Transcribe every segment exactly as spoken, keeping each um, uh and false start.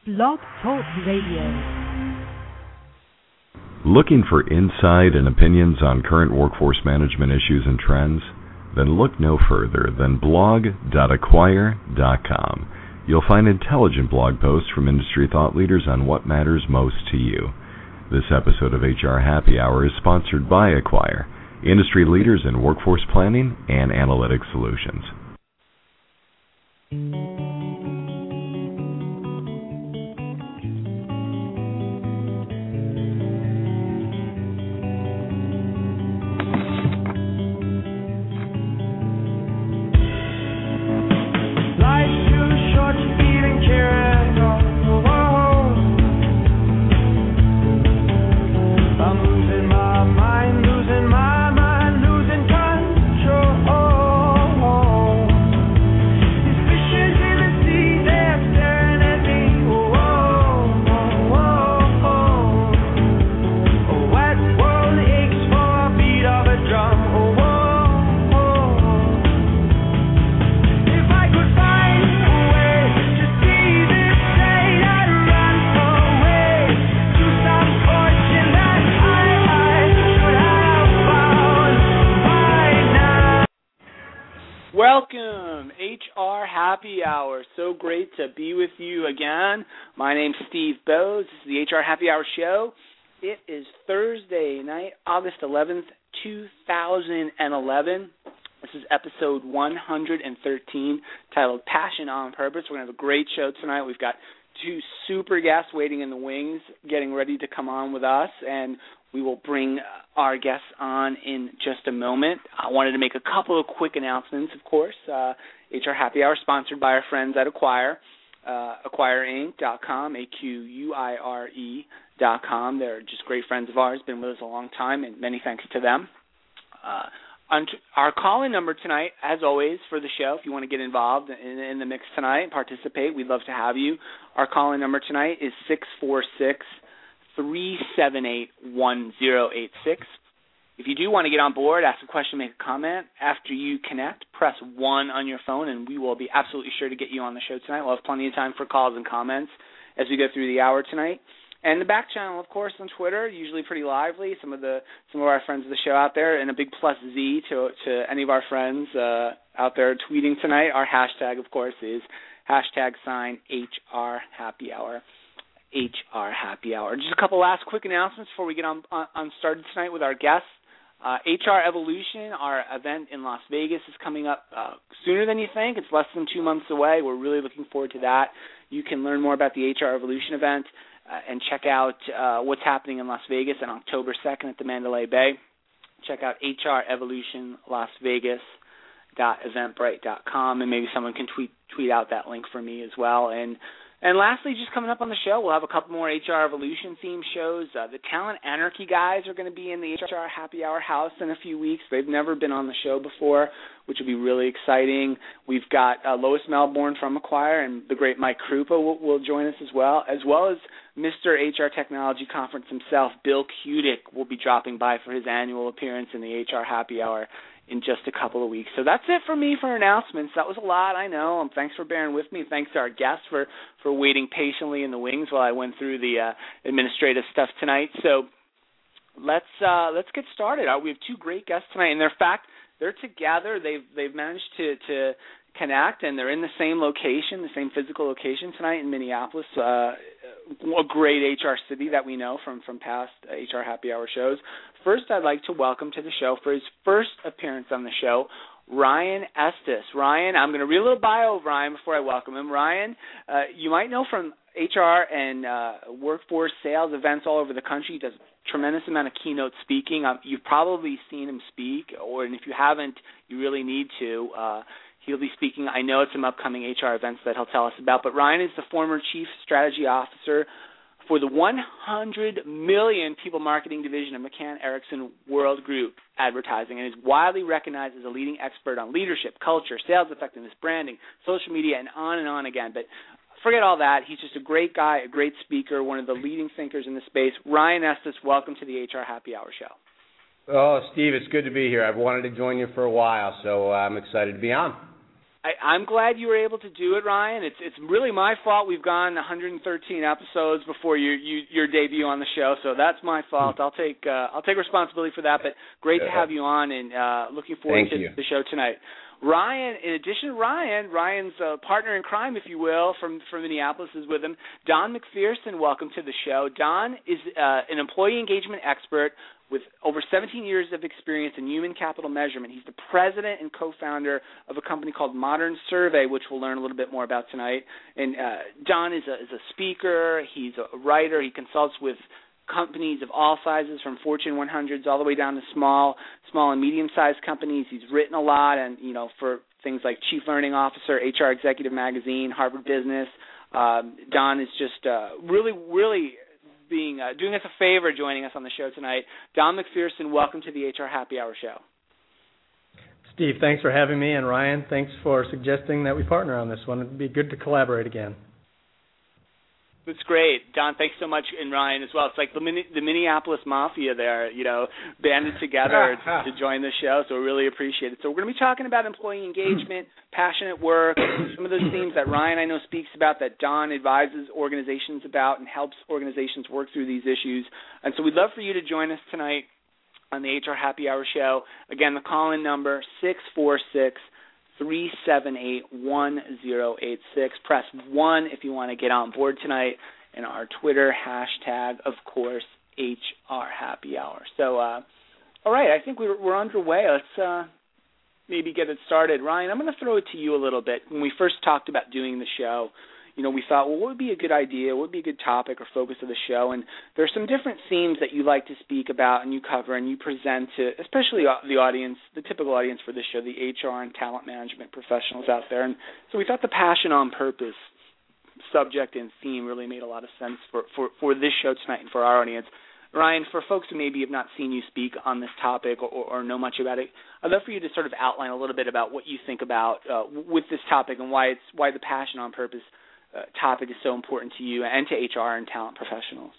Blog Talk Radio. Looking for insight and opinions on current workforce management issues and trends? Then look no further than blog dot acquire dot com. You'll find intelligent blog posts from industry thought leaders on what matters most to you. This episode of H R Happy Hour is sponsored by Acquire, industry leaders in workforce planning and analytics solutions. Welcome, H R Happy Hour. So great to be with you again. My name's Steve Bowes. This is the H R Happy Hour show. It is Thursday night, August eleventh, two thousand eleven. This is episode one hundred thirteen, titled Passion on Purpose. We're going to have a great show tonight. We've got two super guests waiting in the wings, getting ready to come on with us, and we will bring our guests on in just a moment. I wanted to make a couple of quick announcements, of course. Uh, H R Happy Hour, sponsored by our friends at Acquire, uh, acquire inc dot com, A Q U I R E dot com. They're just great friends of ours, been with us a long time, and many thanks to them. Uh, our call-in number tonight, as always, for the show, if you want to get involved in, in the mix tonight and participate, we'd love to have you. Our call-in number tonight is six four six, three seven eight, one zero eight six. If you do want to get on board, ask a question, make a comment, after you connect, press one on your phone, and we will be absolutely sure to get you on the show tonight. We'll have plenty of time for calls and comments as we go through the hour tonight. And the back channel, of course, on Twitter, usually pretty lively. Some of the some of our friends of the show out there, and a big plus Z to to any of our friends uh, out there tweeting tonight. Our hashtag, of course, is hashtag sign H R Happy Hour. H R Happy Hour. Just a couple last quick announcements before we get on, on, on started tonight with our guests. Uh, H R Evolution, our event in Las Vegas, is coming up uh, sooner than you think. It's less than two months away. We're really looking forward to that. You can learn more about the H R Evolution event uh, and check out uh, what's happening in Las Vegas on October second at the Mandalay Bay. Check out H R Evolution Las Vegas dot eventbrite dot com, and maybe someone can tweet tweet out that link for me as well. And And lastly, just coming up on the show, we'll have a couple more H R Evolution themed shows. Uh, the Talent Anarchy guys are going to be in the H R Happy Hour house in a few weeks. They've never been on the show before, which will be really exciting. We've got uh, Lois Melbourne from Acquire, and the great Mike Krupa will, will join us as well, as well as Mister H R Technology Conference himself, Bill Kudik, will be dropping by for his annual appearance in the H R Happy Hour in just a couple of weeks. So that's it for me for announcements. That was a lot, I know. Um, thanks for bearing with me. Thanks to our guests for, for waiting patiently in the wings while I went through the uh, administrative stuff tonight. So let's uh, let's get started. Uh, we have two great guests tonight, and in fact, they're together. They've they've managed to, to connect, and they're in the same location, the same physical location tonight in Minneapolis, uh, a great H R city that we know from, from past H R Happy Hour shows. First, I'd like to welcome to the show for his first appearance on the show, Ryan Estes. Ryan, I'm going to read a little bio of Ryan before I welcome him. Ryan, uh, you might know from H R and uh, workforce sales events all over the country. He does a tremendous amount of keynote speaking. Um, you've probably seen him speak, or and if you haven't, you really need to. Uh, he'll be speaking, I know, at some upcoming H R events that he'll tell us about. But Ryan is the former Chief Strategy Officer for the one hundred million people marketing division of McCann Erickson World Group Advertising, and is widely recognized as a leading expert on leadership, culture, sales effectiveness, branding, social media, and on and on again. But forget all that. He's just a great guy, a great speaker, one of the leading thinkers in the space. Ryan Estes, welcome to the H R Happy Hour show. Oh, Steve, it's good to be here. I've wanted to join you for a while, so I'm excited to be on. I, I'm glad you were able to do it, Ryan. It's it's really my fault. We've gone one hundred thirteen episodes before your you, your debut on the show, so that's my fault. I'll take uh, I'll take responsibility for that. But great yeah. to have you on, and uh, looking forward Thank to you. the show tonight. Ryan, in addition to Ryan, Ryan's uh, partner in crime, if you will, from, from Minneapolis is with him. Don McPherson, welcome to the show. Don is uh, an employee engagement expert with over seventeen years of experience in human capital measurement. He's the president and co-founder of a company called Modern Survey, which we'll learn a little bit more about tonight. And uh, Don is a, is a speaker. He's a writer. He consults with companies of all sizes, from Fortune one hundreds all the way down to small, small and medium-sized companies. He's written a lot, and you know, for things like Chief Learning Officer, H R Executive Magazine, Harvard Business. Um, Don is just uh, really, really being uh, doing us a favor, joining us on the show tonight. Don McPherson, welcome to the H R Happy Hour show. Steve, thanks for having me, and Ryan, thanks for suggesting that we partner on this one. It'd be good to collaborate again. That's great. Don, thanks so much, and Ryan as well. It's like the, mini, the Minneapolis Mafia there, you know, banded together to, to join the show, so we really appreciate it. So we're going to be talking about employee engagement, passionate work, some of those themes that Ryan, I know, speaks about, that Don advises organizations about and helps organizations work through these issues. And so we'd love for you to join us tonight on the H R Happy Hour show. Again, the call-in number, six four six, three seven eight, one zero eight six. Press one if you want to get on board tonight, and our Twitter hashtag, of course, H R Happy Hour. So, uh, all right, I think we're, we're underway. Let's uh, maybe get it started. Ryan, I'm going to throw it to you a little bit. When we first talked about doing the show, you know, we thought, well, what would be a good idea? What would be a good topic or focus of the show? And there's some different themes that you like to speak about and you cover and you present to, especially the audience, the typical audience for this show, the H R and talent management professionals out there. And so we thought the passion on purpose subject and theme really made a lot of sense for, for, for this show tonight and for our audience. Ryan, for folks who maybe have not seen you speak on this topic or, or know much about it, I'd love for you to sort of outline a little bit about what you think about uh, with this topic and why it's why the passion on purpose Uh, topic is so important to you and to H R and talent professionals.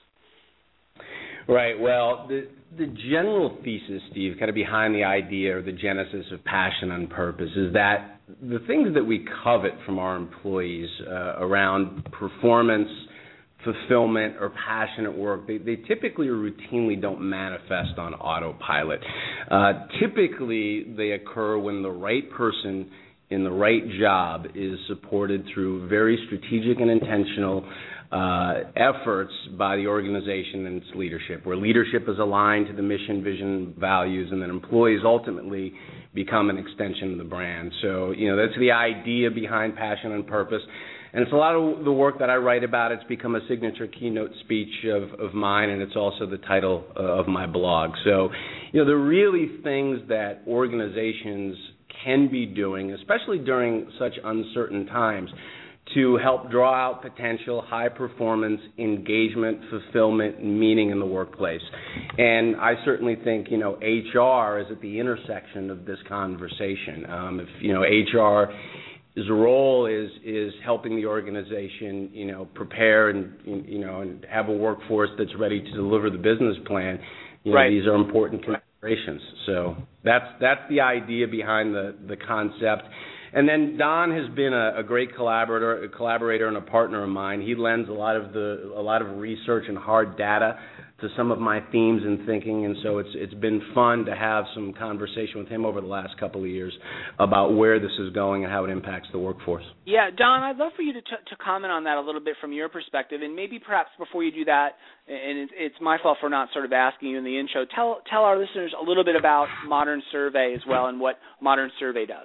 Right. Well, the the general thesis, Steve, kind of behind the idea or the genesis of passion on purpose is that the things that we covet from our employees uh, around performance, fulfillment, or passionate work, they, they typically or routinely don't manifest on autopilot. Uh, typically, they occur when the right person in the right job is supported through very strategic and intentional uh, efforts by the organization and its leadership, where leadership is aligned to the mission, vision, values, and then employees ultimately become an extension of the brand. So, you know, that's the idea behind passion and purpose. And it's a lot of the work that I write about. It's become a signature keynote speech of, of mine, and it's also the title uh, of my blog. So, you know, there are really things that organizations can be doing, especially during such uncertain times, to help draw out potential high performance, engagement, fulfillment, and meaning in the workplace. And I certainly think, you know, H R is at the intersection of this conversation. Um, if, you know, H R's role is is helping the organization, you know, prepare and, you know, and have a workforce that's ready to deliver the business plan. You know, right. These are important considerations. So that's that's the idea behind the, the concept. And then Don has been a, a great collaborator, a collaborator and a partner of mine. He lends a lot of the a lot of research and hard data to some of my themes and thinking, and so it's it's been fun to have some conversation with him over the last couple of years about where this is going and how it impacts the workforce. Yeah, Don, I'd love for you to t- to comment on that a little bit from your perspective, and maybe perhaps before you do that, and it's, it's my fault for not sort of asking you in the intro, tell tell our listeners a little bit about Modern Survey as well and what Modern Survey does.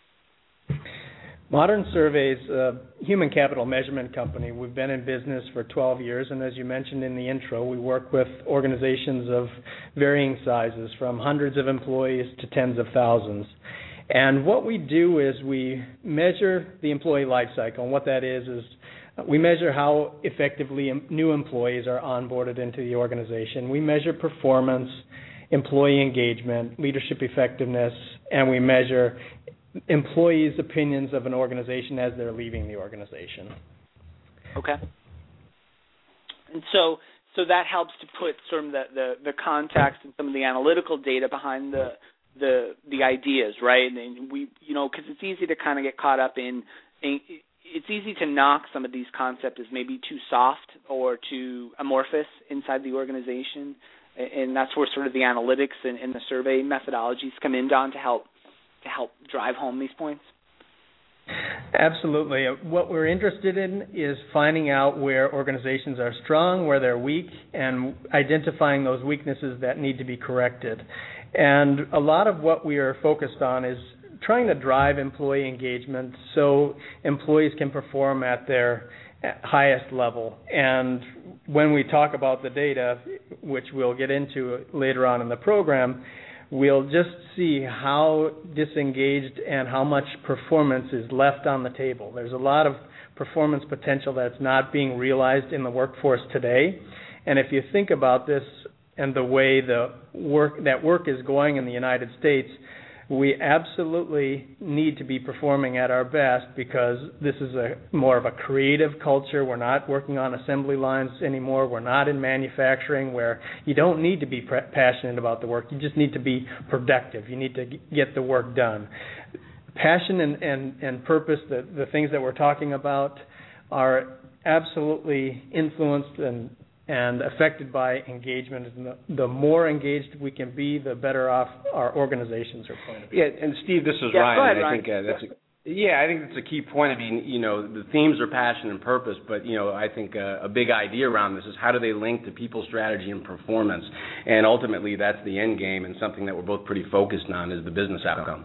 Modern Survey's a human capital measurement company. We've been in business for twelve years, and as you mentioned in the intro, we work with organizations of varying sizes, from hundreds of employees to tens of thousands. And what we do is we measure the employee life cycle, and what that is is we measure how effectively new employees are onboarded into the organization. We measure performance, employee engagement, leadership effectiveness, and we measure employees' opinions of an organization as they're leaving the organization. Okay. And so so that helps to put sort of the, the, the context and some of the analytical data behind the the the ideas, right? And we, you know, because it's easy to kind of get caught up in, in, it's easy to knock some of these concepts as maybe too soft or too amorphous inside the organization, and that's where sort of the analytics and, and the survey methodologies come in, Don, to help to help drive home these points. Absolutely. What we're interested in is finding out where organizations are strong, where they're weak, and identifying those weaknesses that need to be corrected. And a lot of what we are focused on is trying to drive employee engagement so employees can perform at their highest level. And when we talk about the data, which we'll get into later on in the program, we'll just see how disengaged and how much performance is left on the table. There's a lot of performance potential that's not being realized in the workforce today. And if you think about this and the way the work that work is going in the United States, we absolutely need to be performing at our best, because this is a more of a creative culture. We're not working on assembly lines anymore. We're not in manufacturing, where you don't need to be pre- passionate about the work. You just need to be productive. You need to g- get the work done. Passion and, and, and purpose, the, the things that we're talking about, are absolutely influenced and and affected by engagement. And the, the more engaged we can be, the better off our organizations are going to be. Yeah, and Steve, this is yeah, Ryan. ahead, I Ryan. think uh, that's a, yeah, I think that's a key point. I mean, you know, the themes are passion and purpose, but you know, I think uh, a big idea around this is how do they link to people strategy and performance, and ultimately that's the end game, and something that we're both pretty focused on is the business outcome.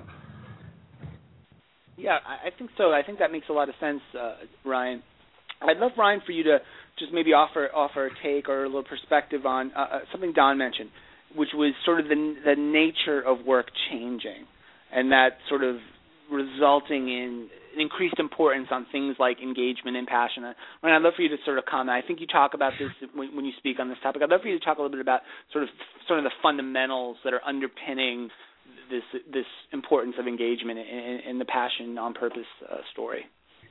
Yeah, I think so. I think that makes a lot of sense, uh, Ryan. I'd love, Ryan, for you to just maybe offer offer a take or a little perspective on uh, something Don mentioned, which was sort of the the nature of work changing, and that sort of resulting in increased importance on things like engagement and passion. Ryan, I'd love for you to sort of comment. I think you talk about this when, when you speak on this topic. I'd love for you to talk a little bit about sort of sort of the fundamentals that are underpinning this this importance of engagement and, and the passion on purpose uh, story.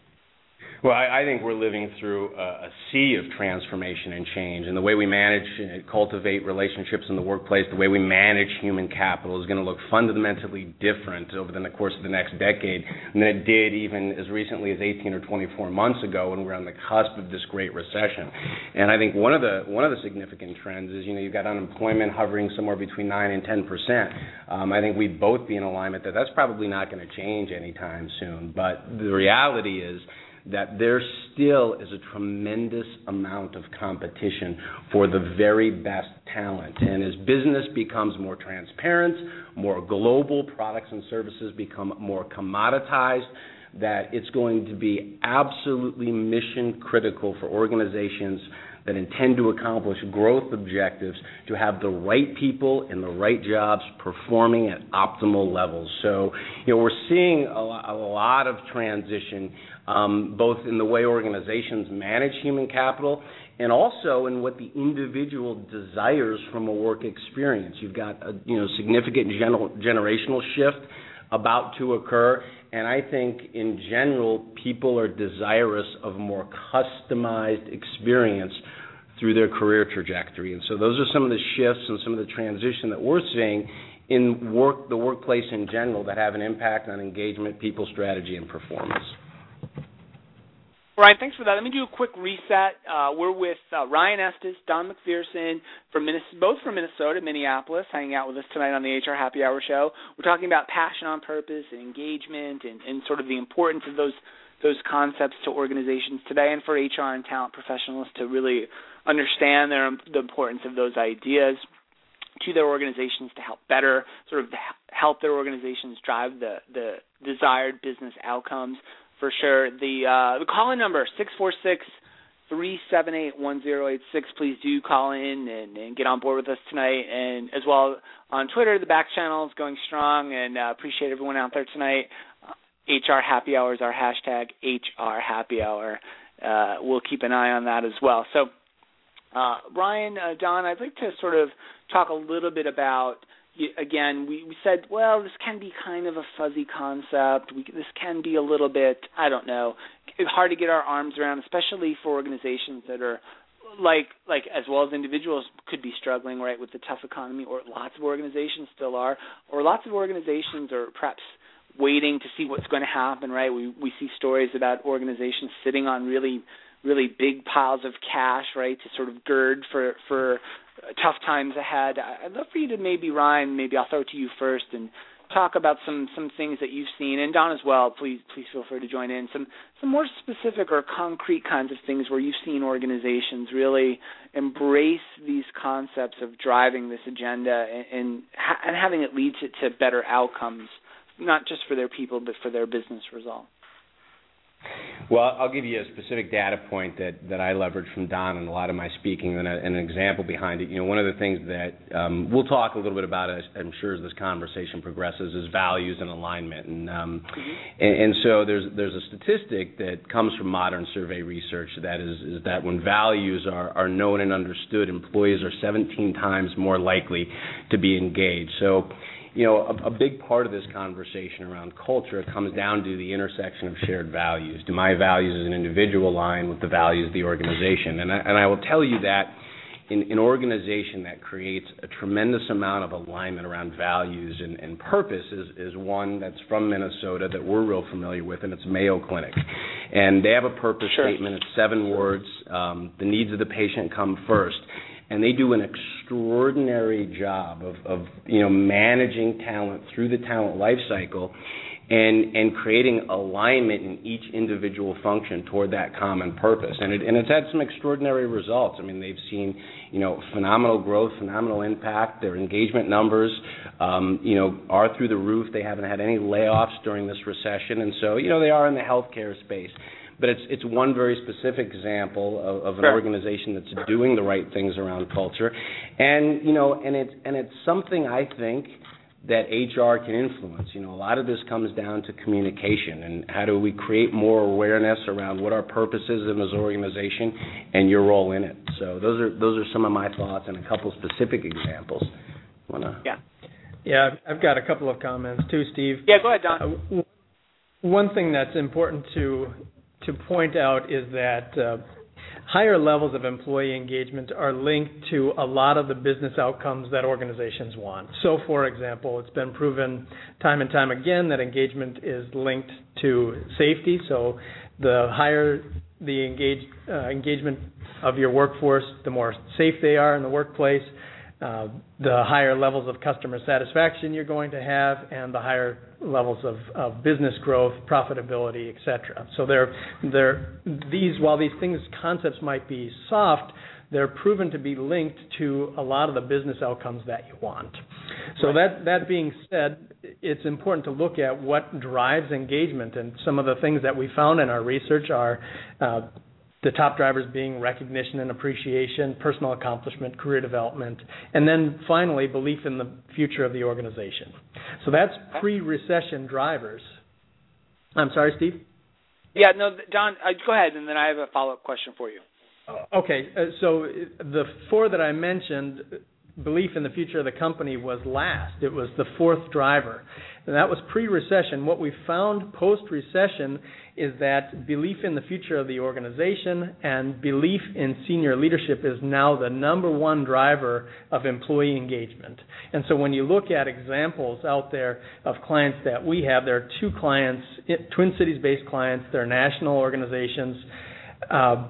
Well, I, I think we're living through a, a sea of transformation and change, and the way we manage and cultivate relationships in the workplace, the way we manage human capital is going to look fundamentally different over the course of the next decade than it did even as recently as eighteen or twenty-four months ago when we were on the cusp of this great recession. And I think one of the one of the significant trends is, you know, you've got unemployment hovering somewhere between nine and ten percent. Um, I think we'd both be in alignment that that's probably not going to change anytime soon. But the reality is that there still is a tremendous amount of competition for the very best talent. And as business becomes more transparent, more global, products and services become more commoditized, that it's going to be absolutely mission critical for organizations that intend to accomplish growth objectives to have the right people in the right jobs performing at optimal levels. So, you know, we're seeing a lot, a lot of transition, um, both in the way organizations manage human capital and also in what the individual desires from a work experience. You've got a, you know, significant general, generational shift about to occur, and I think in general people are desirous of a more customized experience through their career trajectory. And so those are some of the shifts and some of the transition that we're seeing in work, the workplace in general, that have an impact on engagement, people strategy, and performance. Ryan, thanks for that. Let me do a quick reset. Uh, we're with uh, Ryan Estes, Don McPherson, from Minnesota, both from Minnesota, Minneapolis, hanging out with us tonight on the H R Happy Hour show. We're talking about passion on purpose and engagement and, and sort of the importance of those those concepts to organizations today, and for H R and talent professionals to really understand their, the importance of those ideas to their organizations to help better sort of help their organizations drive the, the desired business outcomes. For sure. The uh, the call-in number, six four six, three seven eight, one zero eight six. Please do call in and, and get on board with us tonight. And as well on Twitter, the back channel is going strong, and uh, appreciate everyone out there tonight. Uh, H R Happy Hour is our hashtag, H R Happy Hour. Uh, we'll keep an eye on that as well. So, uh, Ryan, uh, Don, I'd like to sort of talk a little bit about, again, we, we said, well, this can be kind of a fuzzy concept. We, this can be a little bit, I don't know, it's hard to get our arms around, especially for organizations that are like like as well as individuals could be struggling, right, with the tough economy, or lots of organizations still are, or lots of organizations are perhaps waiting to see what's going to happen, right? We we see stories about organizations sitting on really really big piles of cash, right, to sort of gird for for tough times ahead. I'd love for you to maybe, Ryan, maybe I'll throw it to you first and talk about some, some things that you've seen, and Don as well, please please feel free to join in, some, some more specific or concrete kinds of things where you've seen organizations really embrace these concepts of driving this agenda and, and, and having it lead to, to better outcomes, not just for their people but for their business result. Well, I'll give you a specific data point that, that I leveraged from Don in a lot of my speaking and, a, and an example behind it. You know, one of the things that um, we'll talk a little bit about, as I'm sure, as this conversation progresses, is values and alignment. And, um, mm-hmm. and, and so there's there's a statistic that comes from modern survey research that is, is that when values are, are known and understood, employees are seventeen times more likely to be engaged. So, you know, a, a big part of this conversation around culture comes down to the intersection of shared values. Do my values as an individual align with the values of the organization? And I, and I will tell you that in an organization that creates a tremendous amount of alignment around values and, and purpose is, is one that's from Minnesota that we're real familiar with, and it's Mayo Clinic. And they have a purpose sure. statement. It's seven words. Um, the needs of the patient come first. And they do an extraordinary job of, of, you know, managing talent through the talent life cycle and, and creating alignment in each individual function toward that common purpose. And, it, and it's had some extraordinary results. I mean, they've seen, you know, phenomenal growth, phenomenal impact. Their engagement numbers, um, you know, are through the roof. They haven't had any layoffs during this recession. And so, you know, they are in the healthcare space. But it's it's one very specific example of, of an sure. organization that's doing the right things around culture, and you know, and it's and it's something I think that H R can influence. You know, a lot of this comes down to communication and how do we create more awareness around what our purpose is in this organization and your role in it. So those are those are some of my thoughts and a couple specific examples. Wanna? Yeah, yeah, I've got a couple of comments too, Steve. Yeah, go ahead, Don. Uh, one thing that's important to to point out is that uh, higher levels of employee engagement are linked to a lot of the business outcomes that organizations want. So, for example, it's been proven time and time again that engagement is linked to safety. So the higher the engage, uh, engagement of your workforce, the more safe they are in the workplace, uh, the higher levels of customer satisfaction you're going to have, and the higher levels of, of business growth, profitability, et cetera. So they're, they're, these, while these things, concepts might be soft, they're proven to be linked to a lot of the business outcomes that you want. So right. that, that being said, it's important to look at what drives engagement, and some of the things that we found in our research are uh, the top drivers being recognition and appreciation, personal accomplishment, career development, and then finally belief in the future of the organization. So that's pre-recession drivers. I'm sorry, Steve? Yeah, no, Don, uh, go ahead, and then I have a follow-up question for you. Okay, uh, so the four that I mentioned, belief in the future of the company was last. It was the fourth driver, and that was pre-recession. What we found post-recession is that belief in the future of the organization and belief in senior leadership is now the number one driver of employee engagement. And so when you look at examples out there of clients that we have, there are two clients, Twin Cities-based clients, they're national organizations. Uh,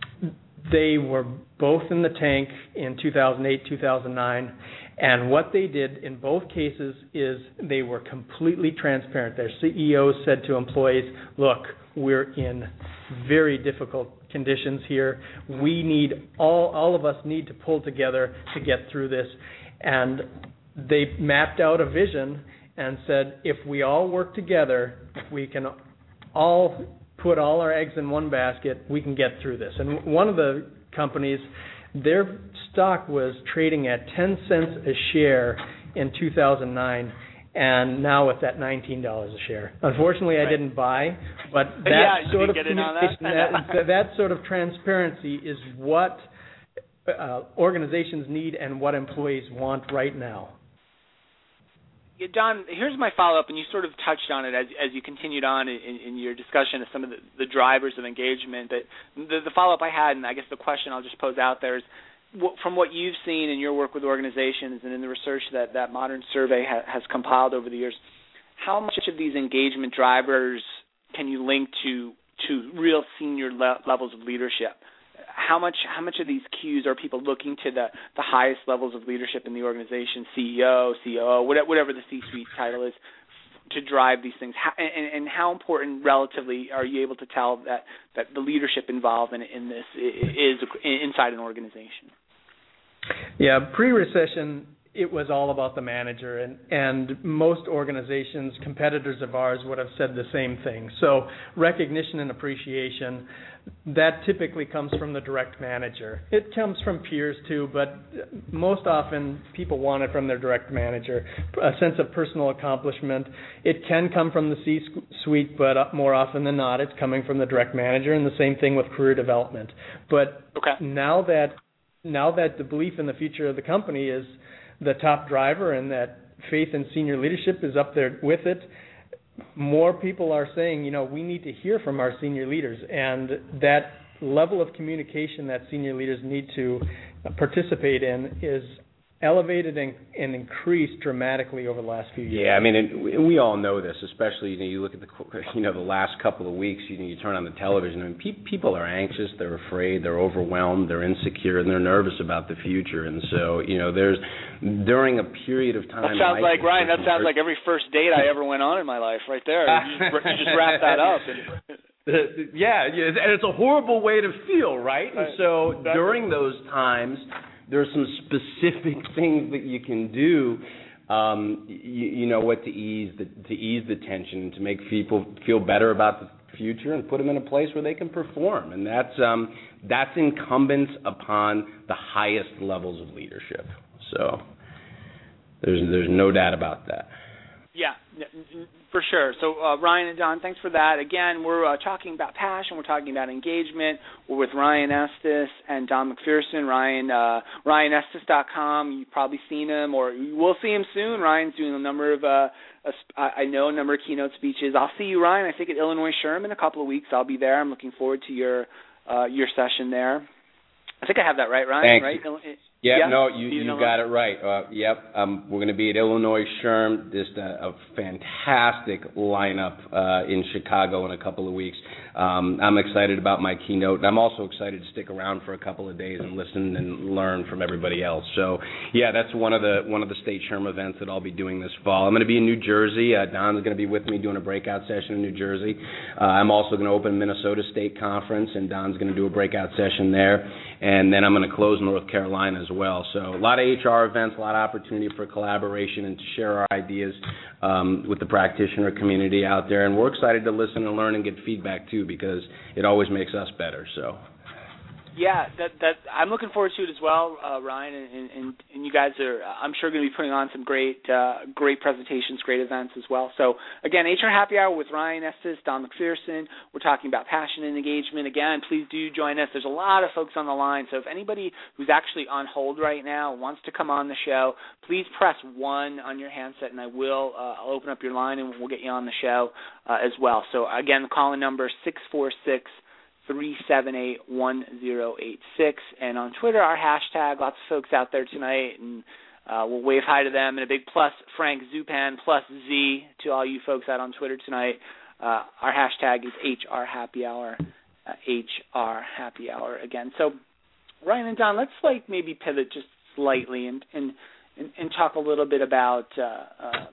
they were both in the tank in two thousand eight, two thousand nine. And what they did in both cases is they were completely transparent. Their C E Os said to employees, look, we're in very difficult conditions here. We need, all, all of us need to pull together to get through this. And they mapped out a vision and said, if we all work together, if we can all put all our eggs in one basket, we can get through this. And one of the companies, their stock was trading at ten cents a share in two thousand nine, and now it's at nineteen dollars a share. Unfortunately, right. I didn't buy, but that yeah, sort of that? that, that sort of transparency is what uh, organizations need and what employees want right now. Don, here's my follow-up, and you sort of touched on it as as you continued on in, in your discussion of some of the, the drivers of engagement. But the, the follow-up I had, and I guess the question I'll just pose out there is, from what you've seen in your work with organizations and in the research that, that Modern Survey ha, has compiled over the years, how much of these engagement drivers can you link to to real senior le- levels of leadership? How much how much of these cues are people looking to the, the highest levels of leadership in the organization, C E O, C O O, whatever the C-suite title is, to drive these things? How, and, and how important relatively are you able to tell that, that the leadership involved in, in this is inside an organization? Yeah, pre-recession, it was all about the manager, and, and most organizations, competitors of ours, would have said the same thing. So recognition and appreciation, that typically comes from the direct manager. It comes from peers too, but most often people want it from their direct manager. A sense of personal accomplishment. It can come from the C-suite, but more often than not, it's coming from the direct manager, and the same thing with career development. But okay. now that now that the belief in the future of the company is the top driver and that faith in senior leadership is up there with it, more people are saying, you know, we need to hear from our senior leaders, and that level of communication that senior leaders need to participate in is elevated and, and increased dramatically over the last few years. Yeah, I mean, and we all know this, especially, you know, you look at the, you know, the last couple of weeks, you know, you turn on the television, and pe- people are anxious, they're afraid, they're overwhelmed, they're insecure, and they're nervous about the future. And so, you know, there's, during a period of time... That sounds like, like Ryan, that sounds like every first date I ever went on in my life right there. You just, you just wrap that up. And yeah, and it's a horrible way to feel, right? And so during those times... There are some specific things that you can do, um, you, you know, what to ease the to ease the tension and to make people feel better about the future and put them in a place where they can perform, and that's um, that's incumbent upon the highest levels of leadership. So there's there's no doubt about that. Yeah, for sure. So uh, Ryan and Don, thanks for that. Again, we're uh, talking about passion. We're talking about engagement. We're with Ryan Estes and Don McPherson. Ryan, uh, Ryan Estes dot com. You've probably seen him, or you will see him soon. Ryan's doing a number of, uh, a, I know, a number of keynote speeches. I'll see you, Ryan, I think at Illinois SHRM in a couple of weeks. I'll be there. I'm looking forward to your uh, your session there. I think I have that right, Ryan. Thanks. Right? Yep, yeah, no, you, you got it right. Uh, yep, um, we're going to be at Illinois SHRM, just a, a fantastic lineup uh, in Chicago in a couple of weeks. Um, I'm excited about my keynote, and I'm also excited to stick around for a couple of days and listen and learn from everybody else. So, yeah, that's one of the one of the state SHRM events that I'll be doing this fall. I'm going to be in New Jersey. Uh, Don's going to be with me doing a breakout session in New Jersey. Uh, I'm also going to open Minnesota State Conference, and Don's going to do a breakout session there. And then I'm going to close North Carolina as well. So a lot of H R events, a lot of opportunity for collaboration and to share our ideas um, with the practitioner community out there. And we're excited to listen and learn and get feedback, too, because it always makes us better. So. Yeah, that that I'm looking forward to it as well, uh, Ryan, and, and and you guys are, I'm sure, going to be putting on some great uh, great presentations, great events as well. So again, H R Happy Hour with Ryan Estes, Don McPherson. We're talking about passion and engagement. Again, please do join us. There's a lot of folks on the line, so if anybody who's actually on hold right now wants to come on the show, please press one on your handset, and I will uh, I'll open up your line and we'll get you on the show uh, as well. So again, the call-in number is six four six, three seven eight, one zero eight six, and on Twitter, our hashtag, lots of folks out there tonight, and uh, we'll wave hi to them, and a big plus Frank Zupan, plus Z to all you folks out on Twitter tonight. Uh, our hashtag is H R Happy Hour, uh, H R Happy Hour again. So, Ryan and Don, let's like maybe pivot just slightly and and, and, and talk a little bit about, uh, um,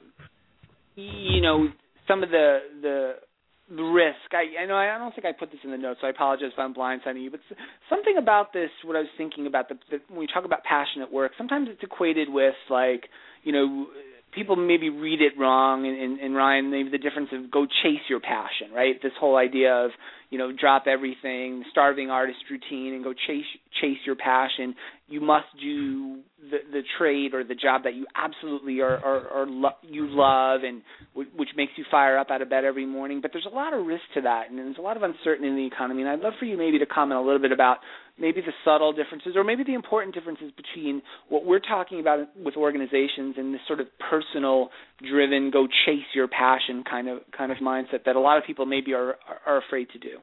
you know, some of the the The risk. I, I know I don't think I put this in the notes, so I apologize if I'm blindsiding you. But something about this, what I was thinking about, the, the, when we talk about passion at work, sometimes it's equated with, like, you know, people maybe read it wrong. And, and, and Ryan, maybe the difference of go chase your passion, right? This whole idea of, you know, drop everything, starving artist routine, and go chase chase your passion. You must do the, the trade or the job that you absolutely are, are, are lo- you love, and w- which makes you fire up out of bed every morning. But there's a lot of risk to that, and there's a lot of uncertainty in the economy. And I'd love for you maybe to comment a little bit about maybe the subtle differences or maybe the important differences between what we're talking about with organizations and this sort of personal driven, go chase your passion kind of kind of mindset that a lot of people maybe are are afraid to do?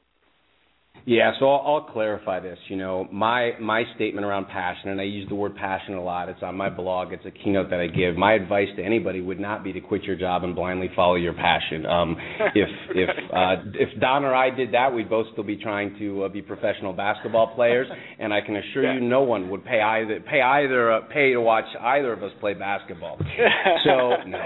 Yeah, so I'll, I'll clarify this. You know, my my statement around passion, and I use the word passion a lot. It's on my blog. It's a keynote that I give. My advice to anybody would not be to quit your job and blindly follow your passion. Um, if if uh, if Don or I did that, we'd both still be trying to uh, be professional basketball players. And I can assure yeah. you, no one would pay either pay either uh, pay to watch either of us play basketball. So no.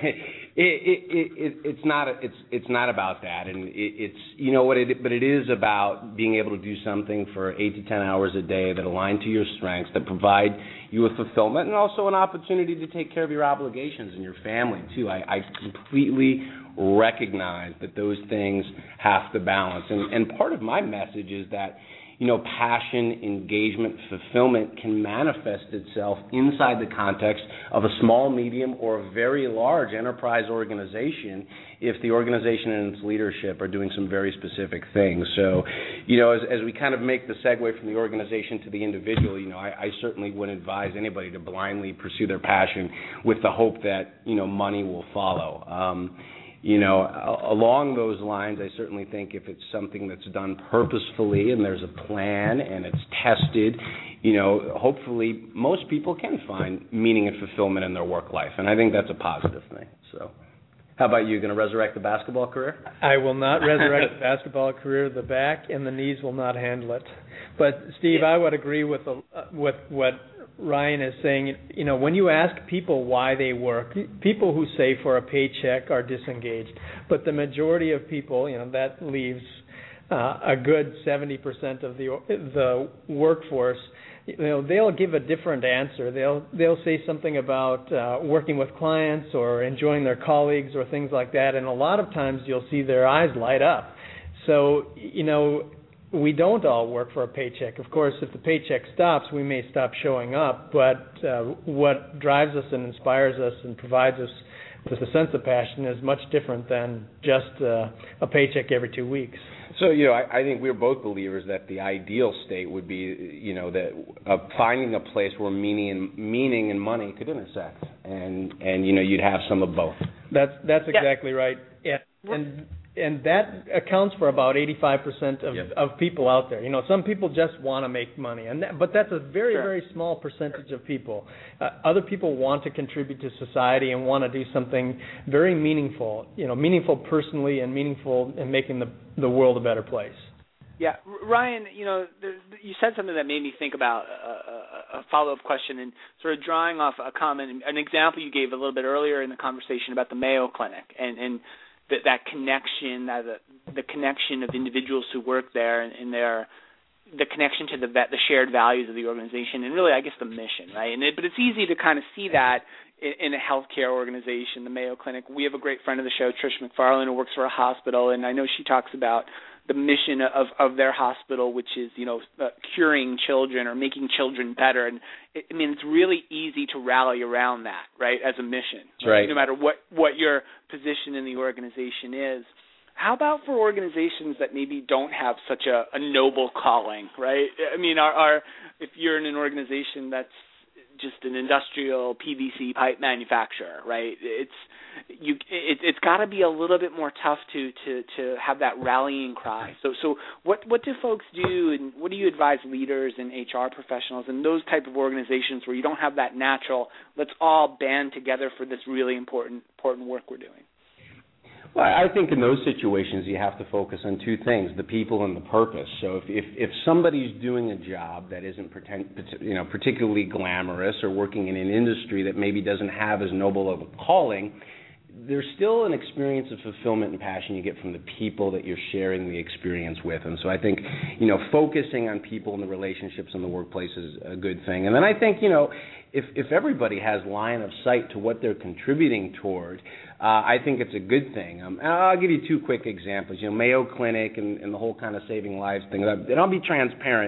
It, it, it, it's not it's it's not about that, and it, it's you know what it but it is about being able to do something for eight to ten hours a day that align to your strengths, that provide you with fulfillment, and also an opportunity to take care of your obligations and your family too. I, I completely recognize that those things have to balance, and and part of my message is that, you know, passion, engagement, fulfillment can manifest itself inside the context of a small, medium, or a very large enterprise organization if the organization and its leadership are doing some very specific things. So, you know, as, as we kind of make the segue from the organization to the individual, you know, I, I certainly wouldn't advise anybody to blindly pursue their passion with the hope that, you know, money will follow. Um, You know, along those lines, I certainly think if it's something that's done purposefully and there's a plan and it's tested, you know, hopefully most people can find meaning and fulfillment in their work life. And I think that's a positive thing. So how about you? Going to resurrect the basketball career? I will not resurrect the basketball career. The back and the knees will not handle it. But, Steve, I would agree with, the, uh, with what Ryan is saying. You know, when you ask people why they work, people who say for a paycheck are disengaged. But the majority of people, you know, that leaves uh, a good seventy percent of the the workforce. You know, they'll give a different answer. They'll they'll say something about uh, working with clients or enjoying their colleagues or things like that. And a lot of times you'll see their eyes light up. So, you know, we don't all work for a paycheck. Of course, if the paycheck stops, we may stop showing up. But uh, what drives us and inspires us and provides us with a sense of passion is much different than just uh, a paycheck every two weeks. So, you know, I, I think we're both believers that the ideal state would be, you know, that uh, finding a place where meaning and meaning and money could intersect, and and you know, you'd have some of both. That's that's yeah. exactly right. Yeah, and and that accounts for about eighty-five percent of, yep. of people out there. You know, some people just want to make money, and that, but that's a very, sure. very small percentage of people. Uh, other people want to contribute to society and want to do something very meaningful, you know, meaningful personally and meaningful in making the, the world a better place. Yeah, Ryan, you know, there, you said something that made me think about a, a, a follow-up question, and sort of drawing off a comment, an example you gave a little bit earlier in the conversation about the Mayo Clinic, and, and that, that connection, that the, the connection of individuals who work there, and, and their the connection to the the shared values of the organization, and really, I guess, the mission, right? And it, but it's easy to kind of see that in, in a healthcare organization, the Mayo Clinic. We have a great friend of the show, Trish McFarlane, who works for a hospital, and I know she talks about the mission of, of their hospital, which is, you know, uh, curing children or making children better. And it, I mean, it's really easy to rally around that, right, as a mission, right? No matter what, what your position in the organization is. How about for organizations that maybe don't have such a, a noble calling, right? I mean, are, are if you're in an organization that's just an industrial P V C pipe manufacturer, right? It's you. It, it's got to be a little bit more tough to, to, to have that rallying cry. So, so what what do folks do, and what do you advise leaders and H R professionals in those type of organizations where you don't have that natural, let's all band together for this really important important work we're doing? Well, I think in those situations you have to focus on two things: the people and the purpose. So if if, if somebody's doing a job that isn't pretend, you know particularly glamorous, or working in an industry that maybe doesn't have as noble of a calling, there's still an experience of fulfillment and passion you get from the people that you're sharing the experience with. And so I think, you know, focusing on people and the relationships in the workplace is a good thing. And then I think, you know, if if everybody has line of sight to what they're contributing toward, uh, I think it's a good thing. Um, and I'll give you two quick examples. You know, Mayo Clinic and, and the whole kind of saving lives thing. And I'll be transparent.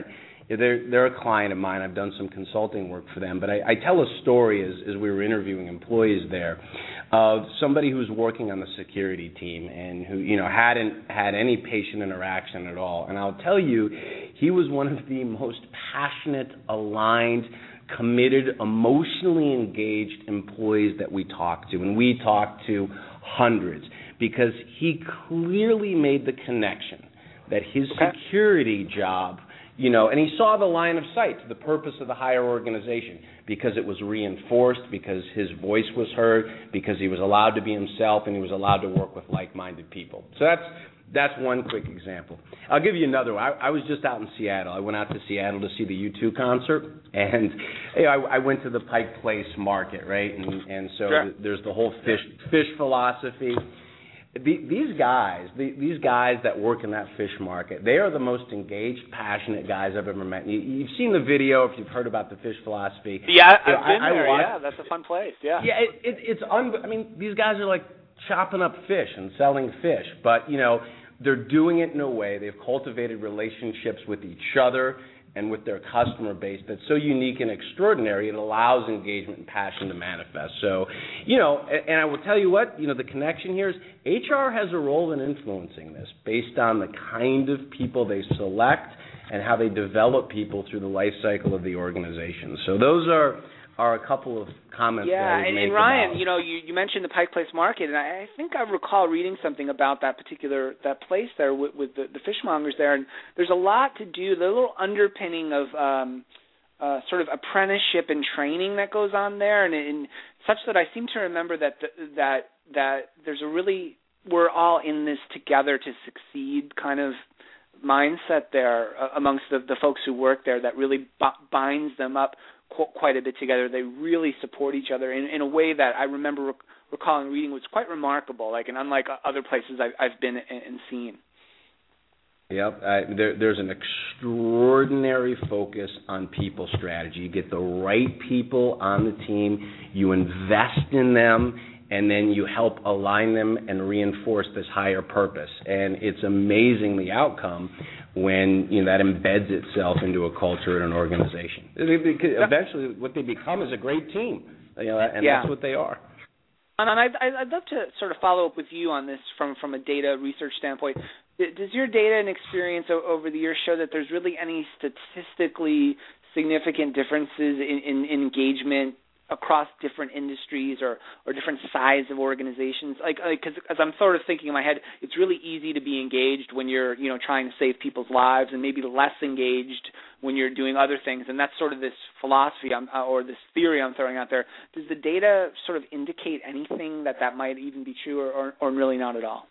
they're they're a client of mine. I've done some consulting work for them, but I, I tell a story as as we were interviewing employees there of somebody who's working on the security team and who you know hadn't had any patient interaction at all. And I'll tell you, he was one of the most passionate, aligned, committed, emotionally engaged employees that we talked to, and we talked to hundreds, because he clearly made the connection that his okay. security job, you know, and he saw the line of sight to the purpose of the higher organization, because it was reinforced, because his voice was heard, because he was allowed to be himself, and he was allowed to work with like-minded people. So that's That's one quick example. I'll give you another one. I, I was just out in Seattle. I went out to Seattle to see the U two concert, and you know, I, I went to the Pike Place Market, right? And, and so sure. there's the whole fish fish philosophy. The, these guys, the, these guys that work in that fish market, they are the most engaged, passionate guys I've ever met. You, you've seen the video if you've heard about the fish philosophy. Yeah, I've you know, been I, there. I watched, yeah, that's a fun place. Yeah. Yeah, it, it, it's un. I mean, these guys are like chopping up fish and selling fish, but you know. They're doing it in a way, they've cultivated relationships with each other and with their customer base that's so unique and extraordinary, it allows engagement and passion to manifest. So, you know, and, and I will tell you what, you know, the connection here is H R has a role in influencing this based on the kind of people they select and how they develop people through the life cycle of the organization. So those are are a couple of comments yeah, that I would and, make and Ryan, about. you know, you, you mentioned the Pike Place Market, and I, I think I recall reading something about that particular that place there with, with the, the fishmongers there, and there's a lot to do. The little underpinning of um, uh, sort of apprenticeship and training that goes on there, and, and such that I seem to remember that the, that that there's a really we're all in this together to succeed kind of mindset there uh, amongst the, the folks who work there that really b- binds them up quite a bit together. They really support each other in, in a way that I remember rec- recalling reading was quite remarkable, like, and unlike other places I've, I've been and seen. Yep, uh, there, there's an extraordinary focus on people strategy. You get the right people on the team, you invest in them, and then you help align them and reinforce this higher purpose. And it's amazing the outcome when you know that embeds itself into a culture and an organization. Eventually, what they become is a great team, you know, and yeah. that's what they are. And I'd, I'd love to sort of follow up with you on this from, from a data research standpoint. Does your data and experience over the years show that there's really any statistically significant differences in, in, in engagement across different industries or, or different size of organizations? Like, because like, as I'm sort of thinking in my head, it's really easy to be engaged when you're, you know, trying to save people's lives, and maybe less engaged when you're doing other things. And that's sort of this philosophy I'm, or this theory I'm throwing out there. Does the data sort of indicate anything that that might even be true, or, or, or really not at all?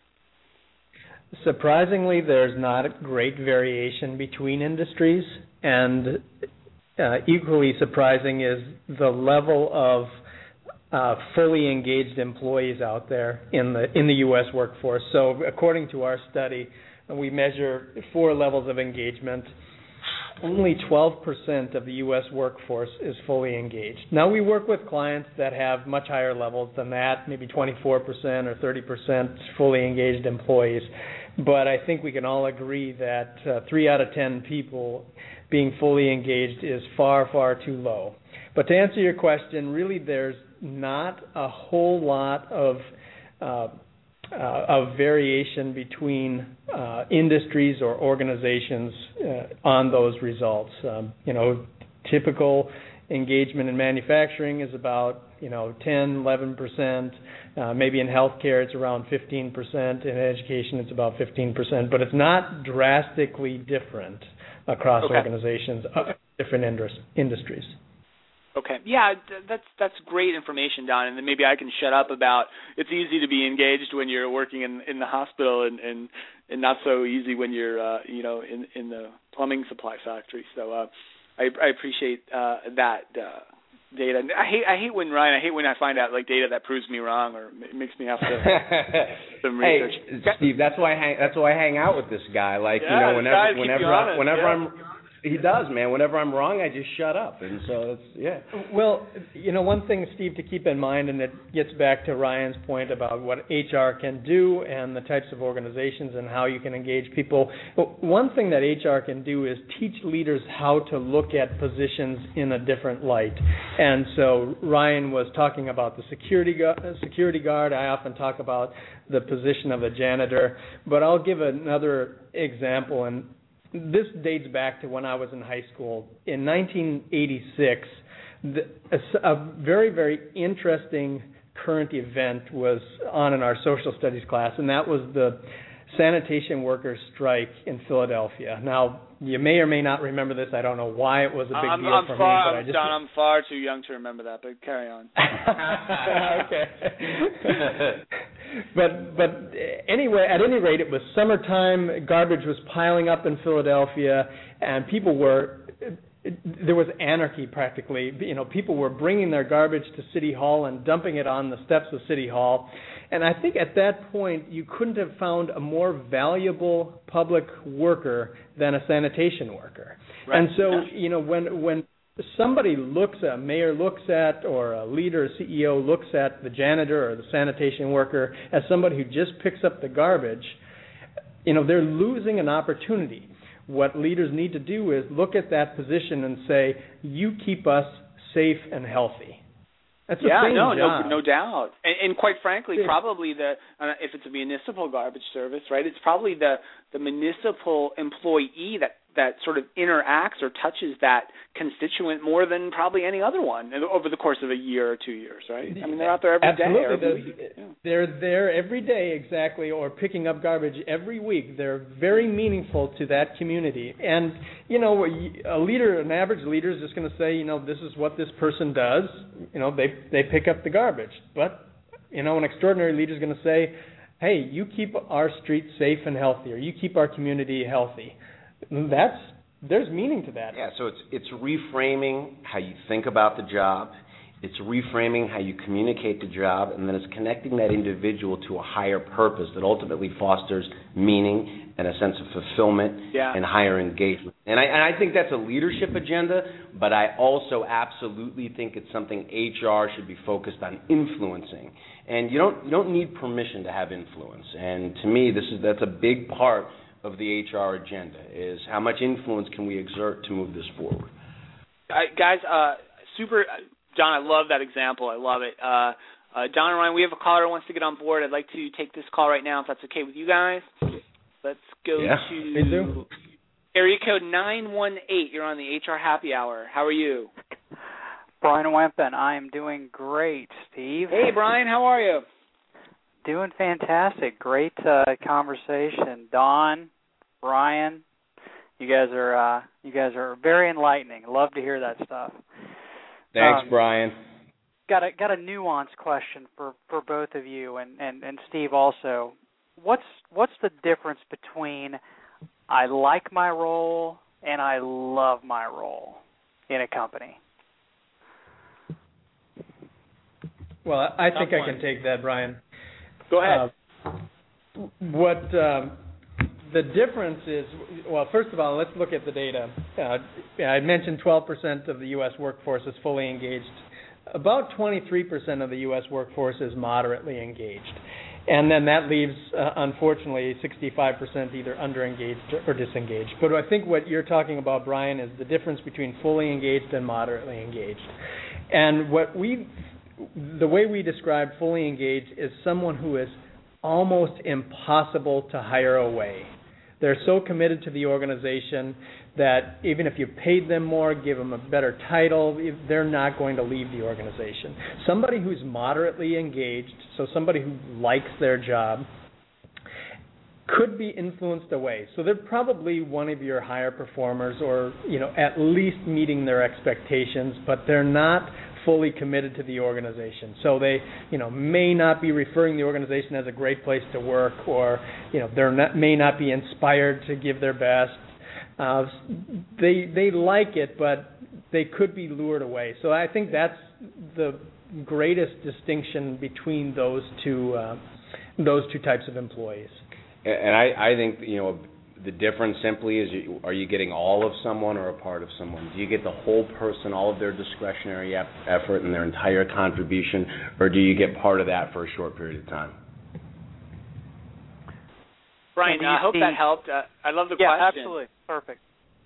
Surprisingly, there's not a great variation between industries, and Uh, equally surprising is the level of uh, fully engaged employees out there in the in the U S workforce. So, according to our study, we measure four levels of engagement. Only twelve percent of the U S workforce is fully engaged. Now, we work with clients that have much higher levels than that, maybe twenty-four percent or thirty percent fully engaged employees. But I think we can all agree that uh, three out of ten people being fully engaged is far, far too low. But to answer your question, really there's not a whole lot of uh, uh, of variation between uh, industries or organizations uh, on those results. Um, you know, typical engagement in manufacturing is about, you know, ten, eleven percent. Uh, maybe in healthcare it's around fifteen percent. In education it's about fifteen percent. But it's not drastically different across okay. organizations of different indus- industries. Okay. Yeah, that's that's great information, Don, and then maybe I can shut up about it's easy to be engaged when you're working in, in the hospital and, and, and not so easy when you're, uh, you know, in, in the plumbing supply factory. So uh, I, I appreciate uh, that uh, data. I hate I hate when, Ryan, I hate when I find out, like, data that proves me wrong or it makes me have to some research. Hey, Steve, that's why I hang, that's why I hang out with this guy. Like, yeah, you know, whenever guys keep whenever you I, honest, whenever yeah. I'm He does, man. Whenever I'm wrong, I just shut up, and so it's yeah. Well, you know, one thing, Steve, to keep in mind, and it gets back to Ryan's point about what H R can do and the types of organizations and how you can engage people. One thing that H R can do is teach leaders how to look at positions in a different light. And so Ryan was talking about the security gu- security guard. I often talk about the position of a janitor, but I'll give another example, and this dates back to when I was in high school. In nineteen eighty-six, the, a, a very, very interesting current event was on in our social studies class, and that was the sanitation workers strike in Philadelphia. Now, you may or may not remember this. I don't know why it was a big I'm, deal I'm for far, me. But I'm, I just... John, I'm far too young to remember that, but carry on. Okay. But but anyway, at any rate, it was summertime. Garbage was piling up in Philadelphia, and people were. There was anarchy practically. You know, people were bringing their garbage to City Hall and dumping it on the steps of City Hall. And I think at that point, you couldn't have found a more valuable public worker than a sanitation worker. Right. And so, you know, when when somebody looks at, a mayor looks at, or a leader, a C E O looks at the janitor or the sanitation worker as somebody who just picks up the garbage, you know, they're losing an opportunity. What leaders need to do is look at that position and say, you keep us safe and healthy. That's yeah, a big no, job. no, no doubt. And, and quite frankly, yeah. probably the uh, if it's a municipal garbage service, right? It's probably the the municipal employee that that sort of interacts or touches that constituent more than probably any other one over the course of a year or two years, right? I mean, they're out there every Absolutely. day. Or every week. They're, yeah. they're there every day, exactly, or picking up garbage every week. They're very meaningful to that community. And, you know, a leader, an average leader is just going to say, you know, this is what this person does. You know, they they pick up the garbage. But, you know, an extraordinary leader is going to say, hey, you keep our streets safe and healthy, or you keep our community healthy. That's there's meaning to that. Yeah, so it's it's reframing how you think about the job, it's reframing how you communicate the job, and then it's connecting that individual to a higher purpose that ultimately fosters meaning and a sense of fulfillment yeah. and higher engagement. And I and I think that's a leadership agenda, but I also absolutely think it's something H R should be focused on influencing. And you don't you don't need permission to have influence. And to me, this is that's a big part of the H R agenda, is how much influence can we exert to move this forward. Uh, guys, uh, super, John, I love that example. I love it. Uh, uh, John and Ryan, we have a caller who wants to get on board. I'd like to take this call right now, if that's okay with you guys. Let's go yeah. to area code nine one eight. You're on the H R Happy Hour. How are you? Brian Wempen. I am doing great, Steve. Hey, Brian, how are you? Doing fantastic. Great uh, conversation. Don, Ryan, you guys are uh, you guys are very enlightening. Love to hear that stuff. Thanks, um, Brian. Got a got a nuanced question for, for both of you, and, and, and Steve also. What's what's the difference between I like my role and I love my role in a company? Well, I think I can take that, Brian. Go ahead. Uh, what um, the difference is, well, first of all, let's look at the data. Uh, I mentioned twelve percent of the U S workforce is fully engaged. About twenty-three percent of the U S workforce is moderately engaged. And then that leaves, uh, unfortunately, sixty-five percent either underengaged or disengaged. But I think what you're talking about, Brian, is the difference between fully engaged and moderately engaged. And what we The way we describe fully engaged is someone who is almost impossible to hire away. They're so committed to the organization that even if you paid them more, give them a better title, they're not going to leave the organization. Somebody who's moderately engaged, so somebody who likes their job, could be influenced away. So they're probably one of your higher performers, or, you know, at least meeting their expectations, but they're not fully committed to the organization. So they, you know, may not be referring the organization as a great place to work, or, you know, they may not be inspired to give their best. Uh, they they like it, but they could be lured away. So I think that's the greatest distinction between those two uh, those two types of employees. And I, I think, you know, the difference simply is, you, are you getting all of someone or a part of someone? Do you get the whole person, all of their discretionary effort and their entire contribution, or do you get part of that for a short period of time? Brian, I hope that helped. Uh, I love the yeah, question. Yeah, absolutely. Perfect.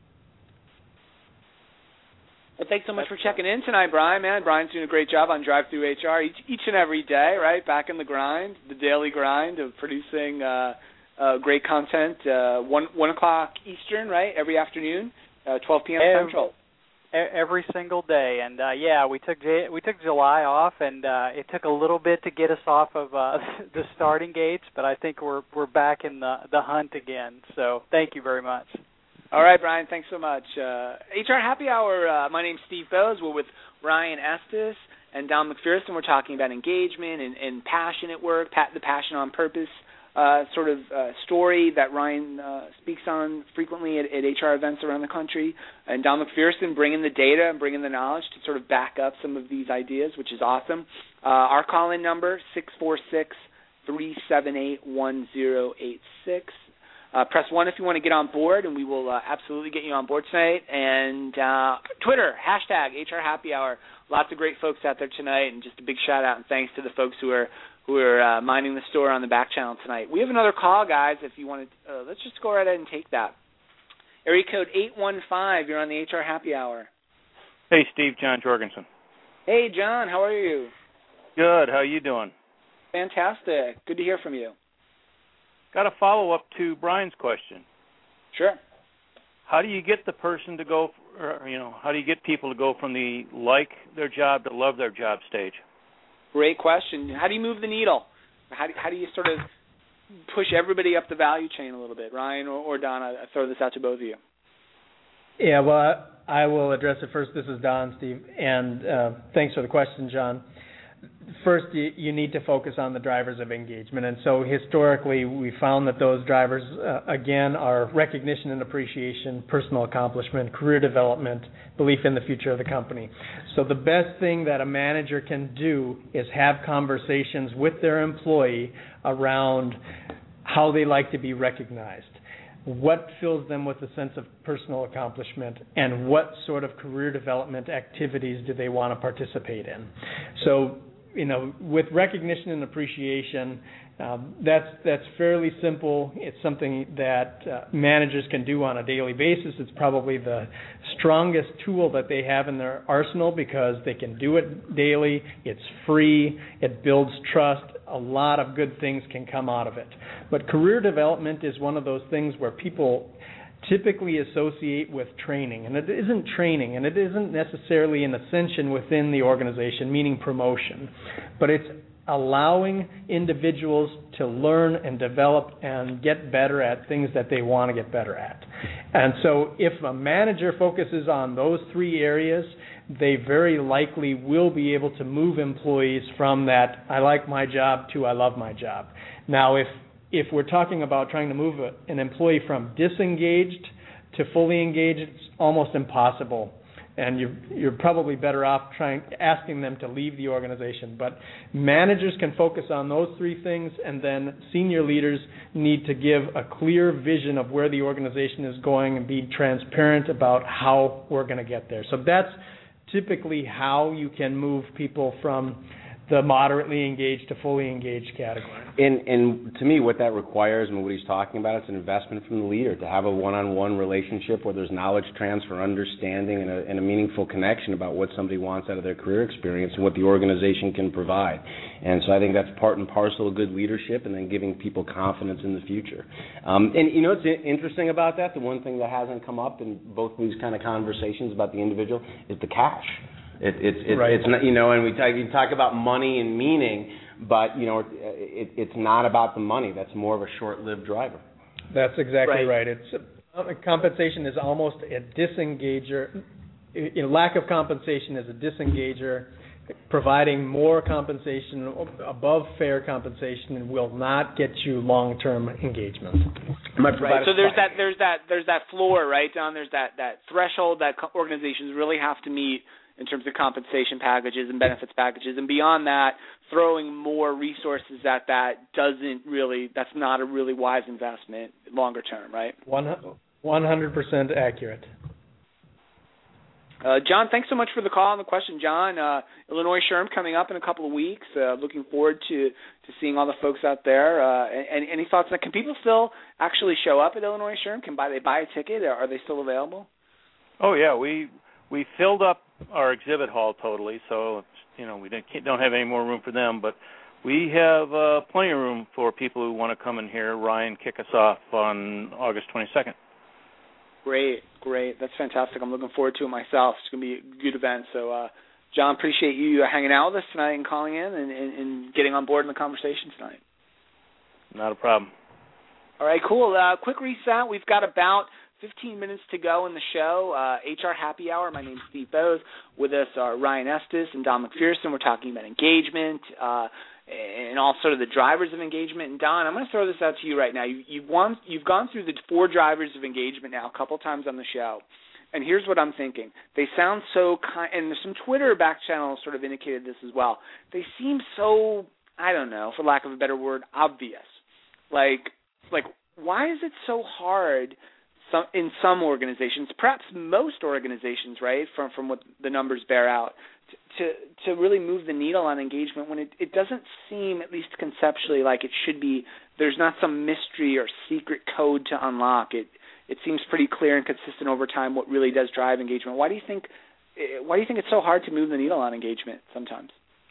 Well, thanks so much for checking in tonight, Brian. Man, Brian's doing a great job on Drive Through H R each, each and every day, right? Back in the grind, the daily grind of producing uh, uh, great content. Uh, one one o'clock Eastern, right? Every afternoon, uh, twelve p.m. Every, Central. Every single day, and uh, yeah, we took we took July off, and uh, it took a little bit to get us off of uh, the starting gates, but I think we're we're back in the the hunt again. So thank you very much. All right, Brian, thanks so much. Uh, H R Happy Hour, uh, my name's Steve Bowes. We're with Ryan Estes and Don McPherson. We're talking about engagement and, and passion at work, pa- the passion on purpose uh, sort of uh, story that Ryan uh, speaks on frequently at, at H R events around the country. And Don McPherson bringing the data and bringing the knowledge to sort of back up some of these ideas, which is awesome. Uh, our call-in number, six four six, three seven eight, one zero eight six. Uh, press one if you want to get on board, and we will uh, absolutely get you on board tonight. And uh, Twitter, hashtag H R Happy Hour. Lots of great folks out there tonight, and just a big shout-out and thanks to the folks who are who are uh, minding the store on the back channel tonight. We have another call, guys, if you want to. Uh, let's just go right ahead and take that. Area code eight one five, you're on the H R Happy Hour. Hey, Steve, John Jorgensen. Hey, John, how are you? Good. How you doing? Fantastic. Good to hear from you. Got a follow-up to Brian's question. Sure. How do you get the person to go, or, you know, how do you get people to go from the like their job to love their job stage? Great question. How do you move the needle? How do, how do you sort of push everybody up the value chain a little bit? Ryan or, or Don, I throw this out to both of you. Yeah, well, I, I will address it first. This is Don, Steve, and uh, thanks for the question, John. First, you, you need to focus on the drivers of engagement. And so historically, we found that those drivers, uh, again, are recognition and appreciation, personal accomplishment, career development, belief in the future of the company. So the best thing that a manager can do is have conversations with their employee around how they like to be recognized, what fills them with a sense of personal accomplishment, and what sort of career development activities do they want to participate in. So, you know, with recognition and appreciation, um, that's that's fairly simple. It's something that uh, managers can do on a daily basis. It's probably the strongest tool that they have in their arsenal because they can do it daily. It's free. It builds trust. A lot of good things can come out of it. But career development is one of those things where people typically associate with training, and it isn't training, and it isn't necessarily an ascension within the organization, meaning promotion, but it's allowing individuals to learn and develop and get better at things that they want to get better at. And so if a manager focuses on those three areas, they very likely will be able to move employees from that I like my job to I love my job. Now, if If we're talking about trying to move a, an employee from disengaged to fully engaged, it's almost impossible. And you're, you're probably better off trying asking them to leave the organization. But managers can focus on those three things, and then senior leaders need to give a clear vision of where the organization is going and be transparent about how we're going to get there. So that's typically how you can move people from the moderately engaged to fully engaged category. And, and to me, what that requires and what he's talking about, it's an investment from the leader to have a one-on-one relationship where there's knowledge transfer, understanding, and a, and a meaningful connection about what somebody wants out of their career experience and what the organization can provide. And so I think that's part and parcel of good leadership, and then giving people confidence in the future. Um, and you know what's interesting about that? The one thing that hasn't come up in both of these kind of conversations about the individual is the cash. It, it, it, right. It's not, you know, and we talk, you talk about money and meaning, but you know, it, it, it's not about the money. That's more of a short-lived driver. That's exactly right. right. It's uh, compensation is almost a disengager. You know, lack of compensation is a disengager. Providing more compensation above fair compensation will not get you long-term engagement. Right. So there's that there's that there's that floor, right, Don? There's that, that threshold that organizations really have to meet in terms of compensation packages and benefits packages. And beyond that, throwing more resources at that doesn't really, that's not a really wise investment longer term, right? one hundred percent accurate. Uh, John, thanks so much for the call and the question, John. Uh, Illinois SHRM coming up in a couple of weeks. Uh, looking forward to, to seeing all the folks out there. Uh, and, any thoughts? Can people still actually show up at Illinois SHRM? Can buy, they buy a ticket? Are they still available? Oh, yeah. We we filled up our exhibit hall totally, so you know we don't, don't have any more room for them. But we have uh, plenty of room for people who want to come in here. Ryan, kick us off on August twenty-second. Great, great. That's fantastic. I'm looking forward to it myself. It's going to be a good event. So, uh, John, appreciate you hanging out with us tonight and calling in and, and, and getting on board in the conversation tonight. Not a problem. All right, cool. Uh, quick reset. We've got about fifteen minutes to go in the show. Uh, H R Happy Hour. My name's Steve Bose. With us are Ryan Estes and Don McPherson. We're talking about engagement uh, and all sort of the drivers of engagement. And Don, I'm going to throw this out to you right now. You, you've, won, you've gone through the four drivers of engagement now a couple times on the show. And here's what I'm thinking. They sound so kind, and there's some Twitter back channels sort of indicated this as well. They seem so, I don't know, for lack of a better word, obvious. Like, like why is it so hard some, in some organizations, perhaps most organizations, right, from, from what the numbers bear out, to to really move the needle on engagement when it, it doesn't seem, at least conceptually, like it should be, there's not some mystery or secret code to unlock. It it seems pretty clear and consistent over time what really does drive engagement. Why do you think why do you think it's so hard to move the needle on engagement sometimes?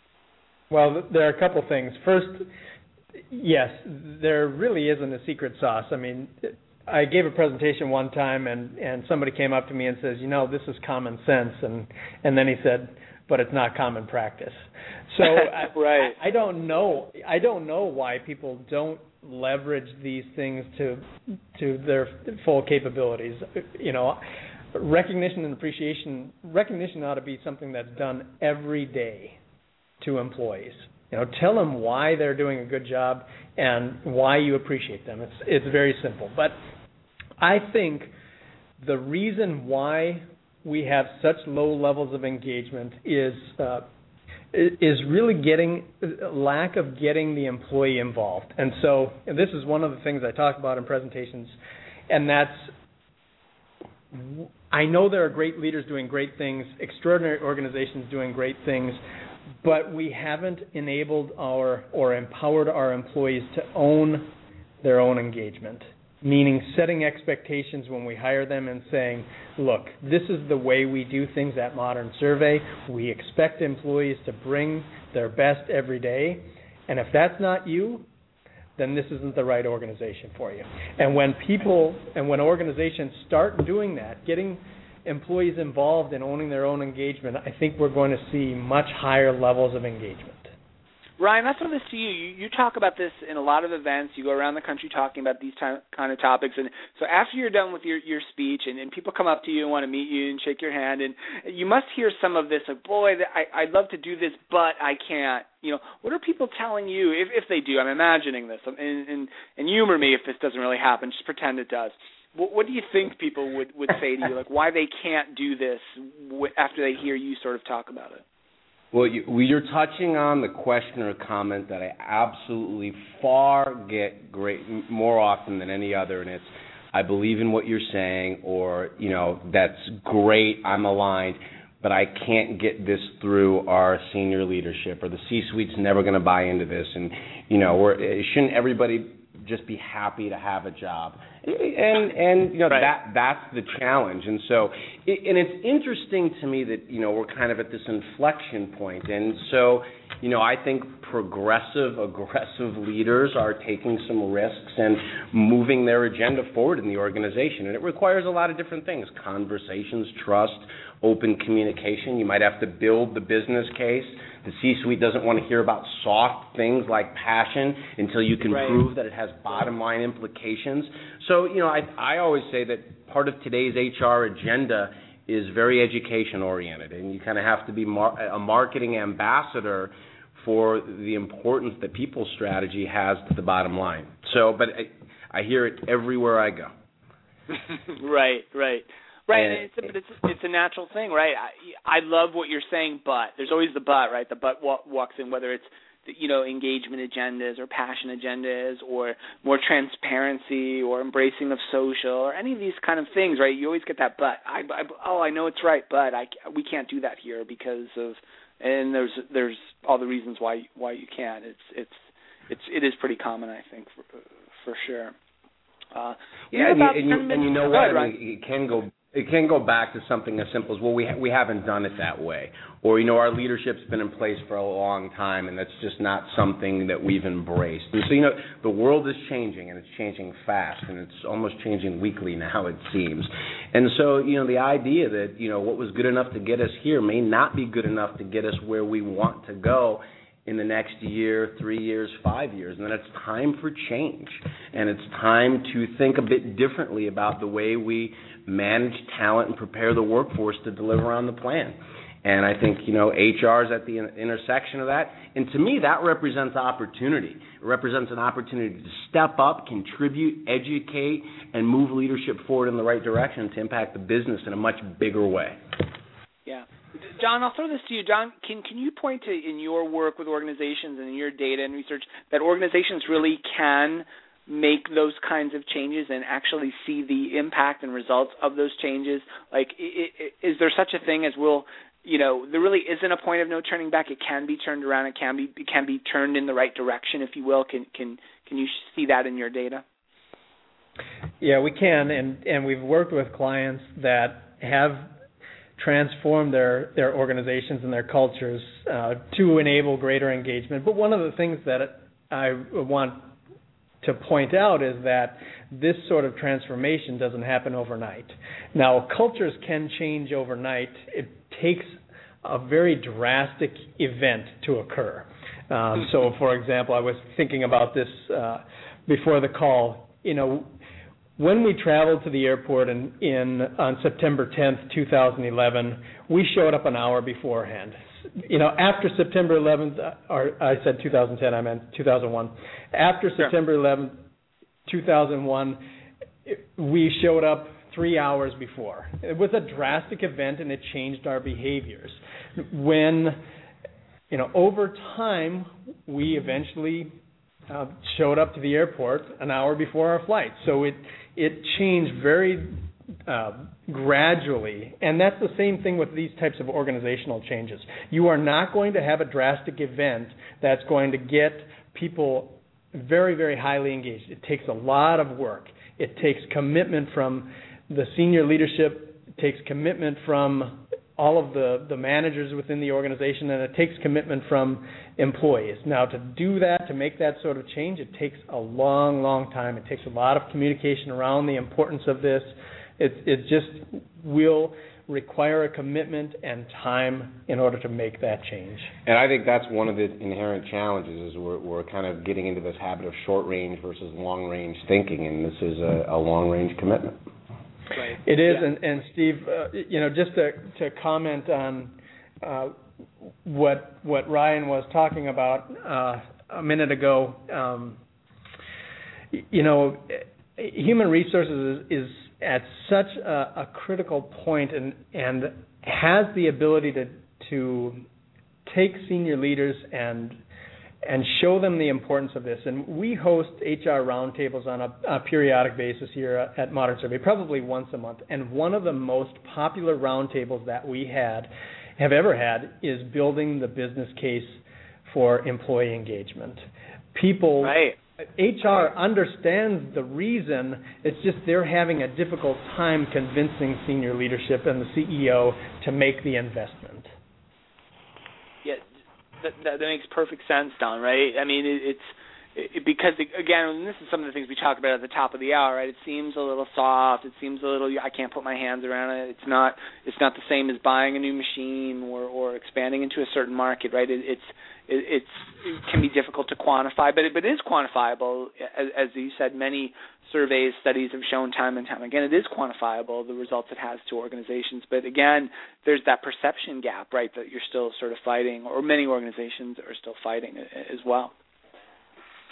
Well, there are a couple things. First, yes, there really isn't a secret sauce. I mean, I gave a presentation one time, and, and somebody came up to me and says, you know, this is common sense, and, and then he said, but it's not common practice. So right. I, I don't know. I don't know why people don't leverage these things to to their full capabilities. You know, recognition and appreciation. Recognition ought to be something that's done every day to employees. You know, tell them why they're doing a good job and why you appreciate them. It's it's very simple. But I think the reason why we have such low levels of engagement is uh, is really getting lack of getting the employee involved. And so and this is one of the things I talk about in presentations, and that's I know there are great leaders doing great things, extraordinary organizations doing great things, but we haven't enabled our or empowered our employees to own their own engagement. Meaning setting expectations when we hire them and saying, look, this is the way we do things at Modern Survey. We expect employees to bring their best every day. And if that's not you, then this isn't the right organization for you. And when people and when organizations start doing that, getting employees involved in owning their own engagement, I think we're going to see much higher levels of engagement. Ryan, that's what this to you. you. You talk about this in a lot of events. You go around the country talking about these ty- kind of topics. And so after you're done with your, your speech and, and people come up to you and want to meet you and shake your hand, and you must hear some of this, like, boy, I, I'd love to do this, but I can't. You know, what are people telling you, if, if they do? I'm imagining this. And, and, and humor me if this doesn't really happen. Just pretend it does. What, what do you think people would, would say to you, like why they can't do this after they hear you sort of talk about it? Well, you, you're touching on the question or comment that I absolutely far get great more often than any other, and it's I believe in what you're saying, or you know that's great, I'm aligned, but I can't get this through our senior leadership, or the C-suite's never going to buy into this, and you know we're, shouldn't everybody just be happy to have a job? And and you know right. that that's the challenge. And so it, and it's interesting to me that you know we're kind of at this inflection point. And so you know I think progressive, aggressive leaders are taking some risks and moving their agenda forward in the organization. And it requires a lot of different things: conversations, trust, open communication. You might have to build the business case. The C-suite doesn't want to hear about soft things like passion until you can right. prove that it has bottom-line implications. So, you know, I, I always say that part of today's H R agenda is very education-oriented, and you kind of have to be mar- a marketing ambassador for the importance that people's strategy has to the bottom line. So, but I, I hear it everywhere I go. Right, right. Right, and, and it's, but it's it's a natural thing, right? I I love what you're saying, but there's always the but, right? The but walks in, whether it's you know engagement agendas or passion agendas or more transparency or embracing of social or any of these kind of things, right? You always get that but. I, I oh I know it's right, but I we can't do that here because of and there's there's all the reasons why why you can't. It's it's it's it is pretty common, I think, for for sure. Uh, yeah, and you, and, you, and you know what? Ahead, I mean, it can go. It can go back to something as simple as, well, we ha- we haven't done it that way. Or, you know, our leadership's been in place for a long time, and that's just not something that we've embraced. And so, you know, the world is changing, and it's changing fast, and it's almost changing weekly now, it seems. And so, you know, the idea that, you know, what was good enough to get us here may not be good enough to get us where we want to go in the next year, three years, five years. And then it's time for change. And it's time to think a bit differently about the way we manage talent and prepare the workforce to deliver on the plan. And I think, you know, H R is at the intersection of that. And to me, that represents opportunity. It represents an opportunity to step up, contribute, educate, and move leadership forward in the right direction to impact the business in a much bigger way. Yeah. John, I'll throw this to you. John, can can you point to, in your work with organizations and in your data and research, that organizations really can make those kinds of changes and actually see the impact and results of those changes? Like, is there such a thing as we'll, you know, there really isn't a point of no turning back. It can be turned around. It can be it can be turned in the right direction, if you will. Can can can you see that in your data? Yeah, we can, and and we've worked with clients that have transform their, their organizations and their cultures uh, to enable greater engagement. But one of the things that I want to point out is that this sort of transformation doesn't happen overnight. Now, cultures can change overnight. It takes a very drastic event to occur. Um, so, for example, I was thinking about this uh, before the call. You know, when we traveled to the airport in, in on September tenth, two thousand eleven, we showed up an hour beforehand. You know, after September eleventh, or I said two thousand ten, I meant two thousand one. After Sure. September eleventh, two thousand one, we showed up three hours before. It was a drastic event, and it changed our behaviors. When, you know, over time, we eventually uh, showed up to the airport an hour before our flight. So it it changed very uh, gradually, and that's the same thing with these types of organizational changes. You are not going to have a drastic event that's going to get people very, very highly engaged. It takes a lot of work. It takes commitment from the senior leadership. It takes commitment from all of the, the managers within the organization, and it takes commitment from employees. Now, to do that, to make that sort of change, it takes a long, long time. It takes a lot of communication around the importance of this. It, it just will require a commitment and time in order to make that change. And I think that's one of the inherent challenges is we're, we're kind of getting into this habit of short-range versus long-range thinking, and this is a, a long-range commitment. Right. It is, Yeah. and, and Steve, uh, you know, just to, to comment on uh, what what Ryan was talking about uh, a minute ago, um, you know, human resources is, is at such a, a critical point and and has the ability to to take senior leaders and and show them the importance of this. And we host H R roundtables on a, a periodic basis here at Modern Survey, probably once a month. And one of the most popular roundtables that we had, have ever had, is building the business case for employee engagement. People, right. H R understands the reason. It's just they're having a difficult time convincing senior leadership and the C E O to make the investment. Yeah, that, that, that makes perfect sense, Don, right? I mean, it, it's it, because, it, again, and this is some of the things we talked about at the top of the hour, right? It seems a little soft. It seems a little, I can't put my hands around it. It's not It's not the same as buying a new machine or, or expanding into a certain market, right? It, it's it, it's, it can be difficult to quantify, but it, but it is quantifiable. As, as you said, many surveys, studies have shown time and time again, it is quantifiable, the results it has to organizations. But again, there's that perception gap, right, that you're still sort of fighting, or many organizations are still fighting as well.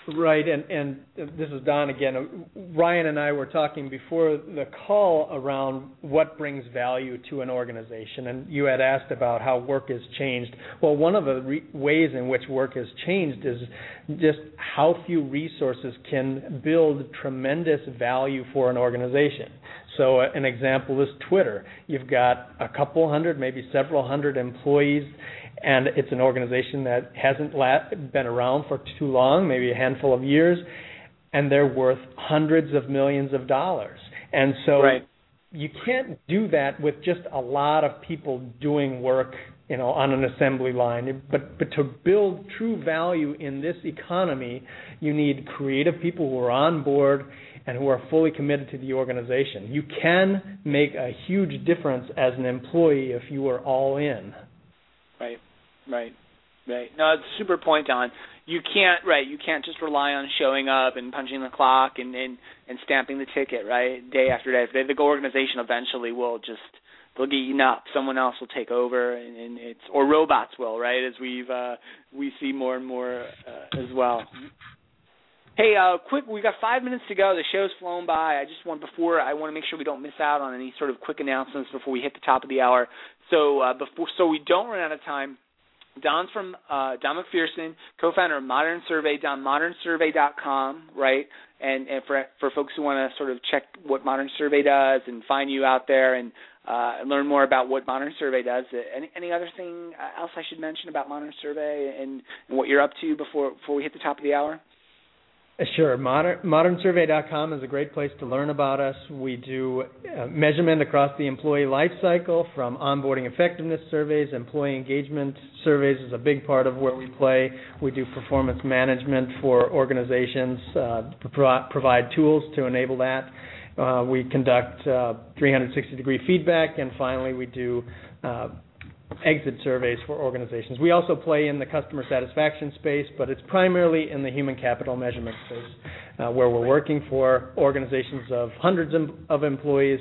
Right, and, and this is Don again. Ryan and I were talking before the call around what brings value to an organization, and you had asked about how work has changed. Well, one of the re- ways in which work has changed is just how few resources can build tremendous value for an organization. So uh, an example is Twitter. You've got a couple hundred, maybe several hundred employees, and it's an organization that hasn't la- been around for too long, maybe a handful of years, and they're worth hundreds of millions of dollars. And so right. you can't do that with just a lot of people doing work, you know, on an assembly line. But but to build true value in this economy, you need creative people who are on board and who are fully committed to the organization. You can make a huge difference as an employee if you are all in. Right. Right, right. No, it's a super point, Don. You can't, right, you can't just rely on showing up and punching the clock and, and, and stamping the ticket, right, day after day. The organization eventually will just, they'll get eaten up. Someone else will take over, and, and it's, or robots will, right, as we've, uh, we see more and more uh, as well. Hey, uh, quick, we got five minutes to go. The show's flown by. I just want, before, I want to make sure we don't miss out on any sort of quick announcements before we hit the top of the hour. So, uh, before, so we don't run out of time, Don's from uh, Don McPherson, co-founder of Modern Survey, don modern survey dot com, right? And, and for for folks who want to sort of check what Modern Survey does and find you out there and uh, learn more about what Modern Survey does. Any any other thing else I should mention about Modern Survey and, and what you're up to before before we hit the top of the hour? Sure. Modern, modern survey dot com is a great place to learn about us. We do uh, measurement across the employee life cycle, from onboarding effectiveness surveys. Employee engagement surveys is a big part of where we play. We do performance management for organizations, uh, pro- provide tools to enable that. Uh, we conduct uh, three sixty degree feedback, and finally we do uh, exit surveys for organizations. We also play in the customer satisfaction space, but it's primarily in the human capital measurement space, uh, where we're working for organizations of hundreds of employees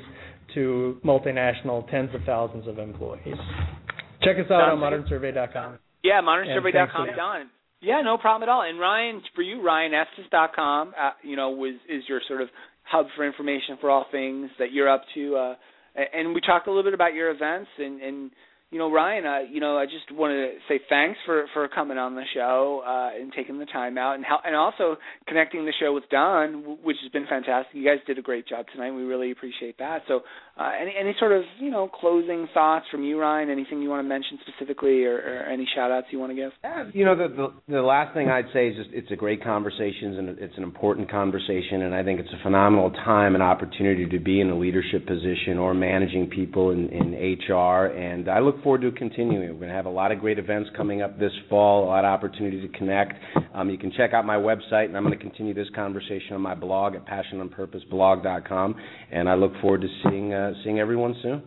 to multinational tens of thousands of employees. Check us out on modern survey dot com. Yeah, modern survey dot com, Don. Yeah, no problem at all. And Ryan, for you, Ryan Estes dot com, uh, you know, was is your sort of hub for information for all things that you're up to. Uh, and we talked a little bit about your events and, and You know, Ryan, uh, you know, I just want to say thanks for, for coming on the show uh, and taking the time out, and how, and also connecting the show with Don, which has been fantastic. You guys did a great job tonight. We really appreciate that. So, uh, any any sort of you know closing thoughts from you, Ryan? Anything you want to mention specifically, or, or any shout outs you want to give? Yeah, you know, the, the the last thing I'd say is just it's a great conversation, and it's an important conversation, and I think it's a phenomenal time and opportunity to be in a leadership position or managing people in, in H R, and I look forward to continuing. We're going to have a lot of great events coming up this fall, a lot of opportunity to connect. Um, you can check out my website, and I'm going to continue this conversation on my blog at passion on purpose blog dot com, and I look forward to seeing uh, seeing everyone soon.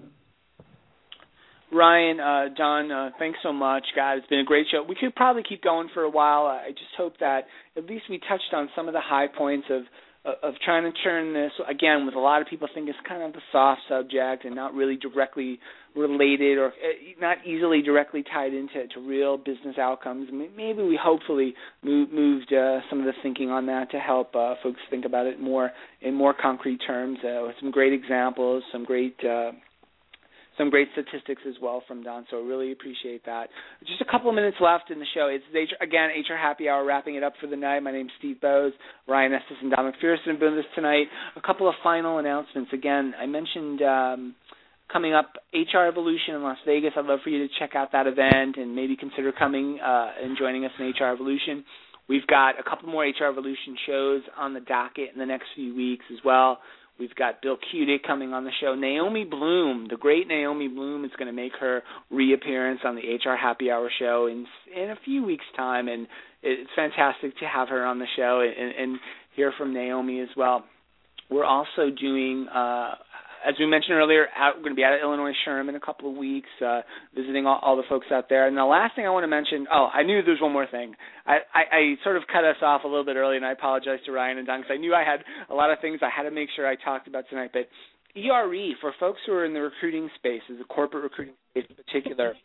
Ryan, uh, Don, uh, thanks so much, guys. It's been a great show. We could probably keep going for a while. I just hope that at least we touched on some of the high points of of trying to turn this, again, with a lot of people think it's kind of a soft subject and not really directly related or not easily directly tied into to real business outcomes. Maybe we hopefully moved, moved uh, some of the thinking on that to help uh, folks think about it more in more concrete terms. Uh, some great examples, some great uh, some great statistics as well from Don, so I really appreciate that. Just a couple of minutes left in the show. It's, H R, again, H R Happy Hour, wrapping it up for the night. My name's Steve Bowes. Ryan Estes and Don McPherson have been with us tonight. A couple of final announcements. Again, I mentioned um, coming up H R Evolution in Las Vegas. I'd love for you to check out that event and maybe consider coming uh, and joining us in H R Evolution. We've got a couple more H R Evolution shows on the docket in the next few weeks as well. We've got Bill Kudick coming on the show. Naomi Bloom, the great Naomi Bloom, is going to make her reappearance on the H R Happy Hour show in in a few weeks' time, and it's fantastic to have her on the show and, and hear from Naomi as well. We're also doing, uh, as we mentioned earlier, out, we're going to be out at Illinois SHRM in a couple of weeks, uh, visiting all, all the folks out there. And the last thing I want to mention, oh, I knew there was one more thing. I, I, I sort of cut us off a little bit early, and I apologize to Ryan and Don because I knew I had a lot of things I had to make sure I talked about tonight. But E R E, for folks who are in the recruiting space, the corporate recruiting space in particular,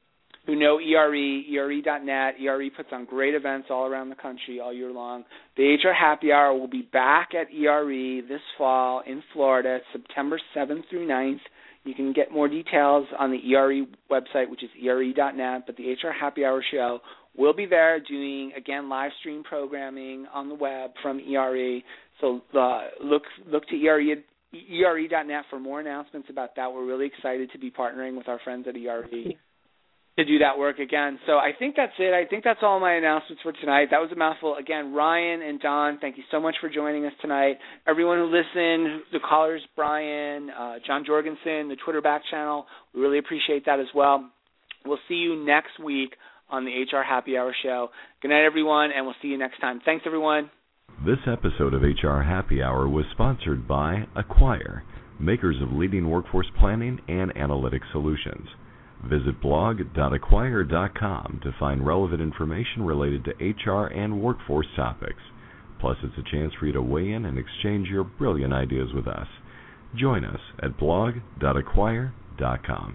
who know E R E, E R E dot net. E R E puts on great events all around the country all year long. The H R Happy Hour will be back at E R E this fall in Florida, September seventh through ninth. You can get more details on the E R E website, which is E R E dot net, but the H R Happy Hour show will be there doing, again, live stream programming on the web from E R E. So uh, look look to E R E, E R E dot net for more announcements about that. We're really excited to be partnering with our friends at E R E to do that work again. So I think that's it. I think that's all my announcements for tonight. That was a mouthful. Again, Ryan and Don, thank you so much for joining us tonight. Everyone who listened, the callers, Brian, uh, John Jorgensen, the Twitter back channel, we really appreciate that as well. We'll see you next week on the H R Happy Hour show. Good night, everyone, and we'll see you next time. Thanks, everyone. This episode of H R Happy Hour was sponsored by Acquire, makers of leading workforce planning and analytic solutions. Visit blog dot acquire dot com to find relevant information related to H R and workforce topics. Plus, it's a chance for you to weigh in and exchange your brilliant ideas with us. Join us at blog dot acquire dot com.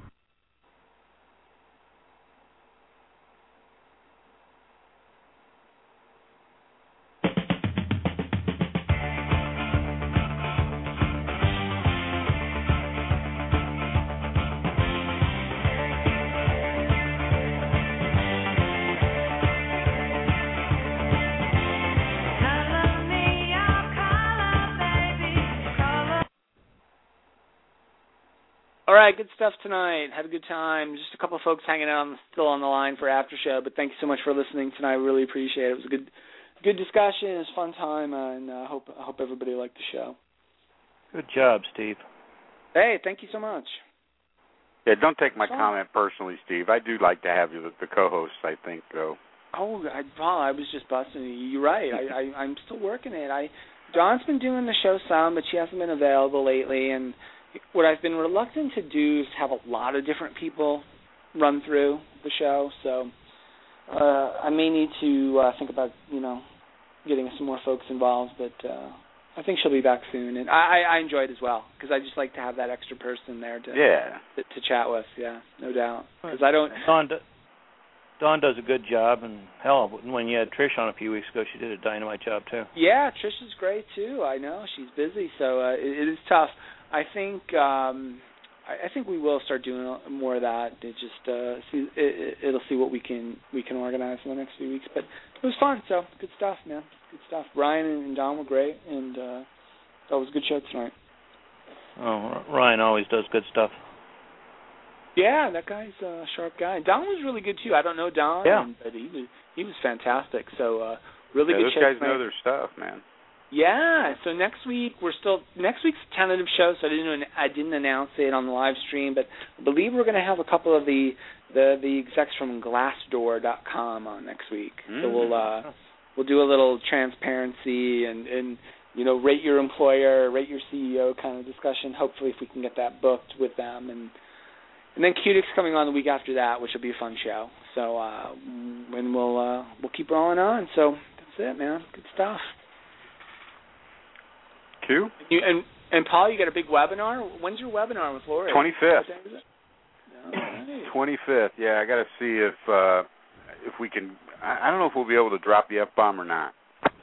All right, good stuff tonight. Had a good time. Just a couple of folks hanging out on, still on the line for after show, but thank you so much for listening tonight. We really appreciate it. It was a good good discussion. It was a fun time, uh, and I uh, hope I hope everybody liked the show. Good job, Steve. Hey, thank you so much. Yeah, don't take my comment personally, Steve. I do like to have you the co-host, I think, though. Oh, I, Paul, I was just busting you. You're right. I, I, I'm still working it. I Dawn's been doing the show some, but she hasn't been available lately, and what I've been reluctant to do is have a lot of different people run through the show, so uh, I may need to uh, think about, you know, getting some more folks involved, but uh, I think she'll be back soon, and I, I enjoy it as well, because I just like to have that extra person there to yeah. to, to chat with, yeah, no doubt, because I don't... Dawn, do, Dawn does a good job, and hell, when you had Trish on a few weeks ago, she did a dynamite job, too. Yeah, Trish is great, too, I know, she's busy, so uh, it, it is tough. I think um, I, I think we will start doing more of that. It just uh, see, it, it'll see what we can we can organize in the next few weeks. But it was fun. So good stuff, man. Good stuff. Ryan and Don were great, and uh, that was a good show tonight. Oh, Ryan always does good stuff. Yeah, that guy's a sharp guy. Don was really good too. I don't know Don, yeah. but he was he was fantastic. So uh, really yeah, good those show guys tonight. know their stuff, man. Yeah, so next week we're still next week's a tentative show, so I didn't I didn't announce it on the live stream, but I believe we're going to have a couple of the the, the execs from Glassdoor dot com on next week. Mm. So we'll uh, we'll do a little transparency and, and you know rate your employer, rate your C E O kind of discussion. Hopefully, if we can get that booked with them, and and then Q D I C's coming on the week after that, which will be a fun show. So uh, and we'll uh, we'll keep rolling on. So that's it, man. Good stuff. Q? You, and and Paul, you got a big webinar. When's your webinar with Lori? twenty-fifth. Nice. twenty-fifth. Yeah, I got to see if uh, if we can. I, I don't know if we'll be able to drop the F bomb or not.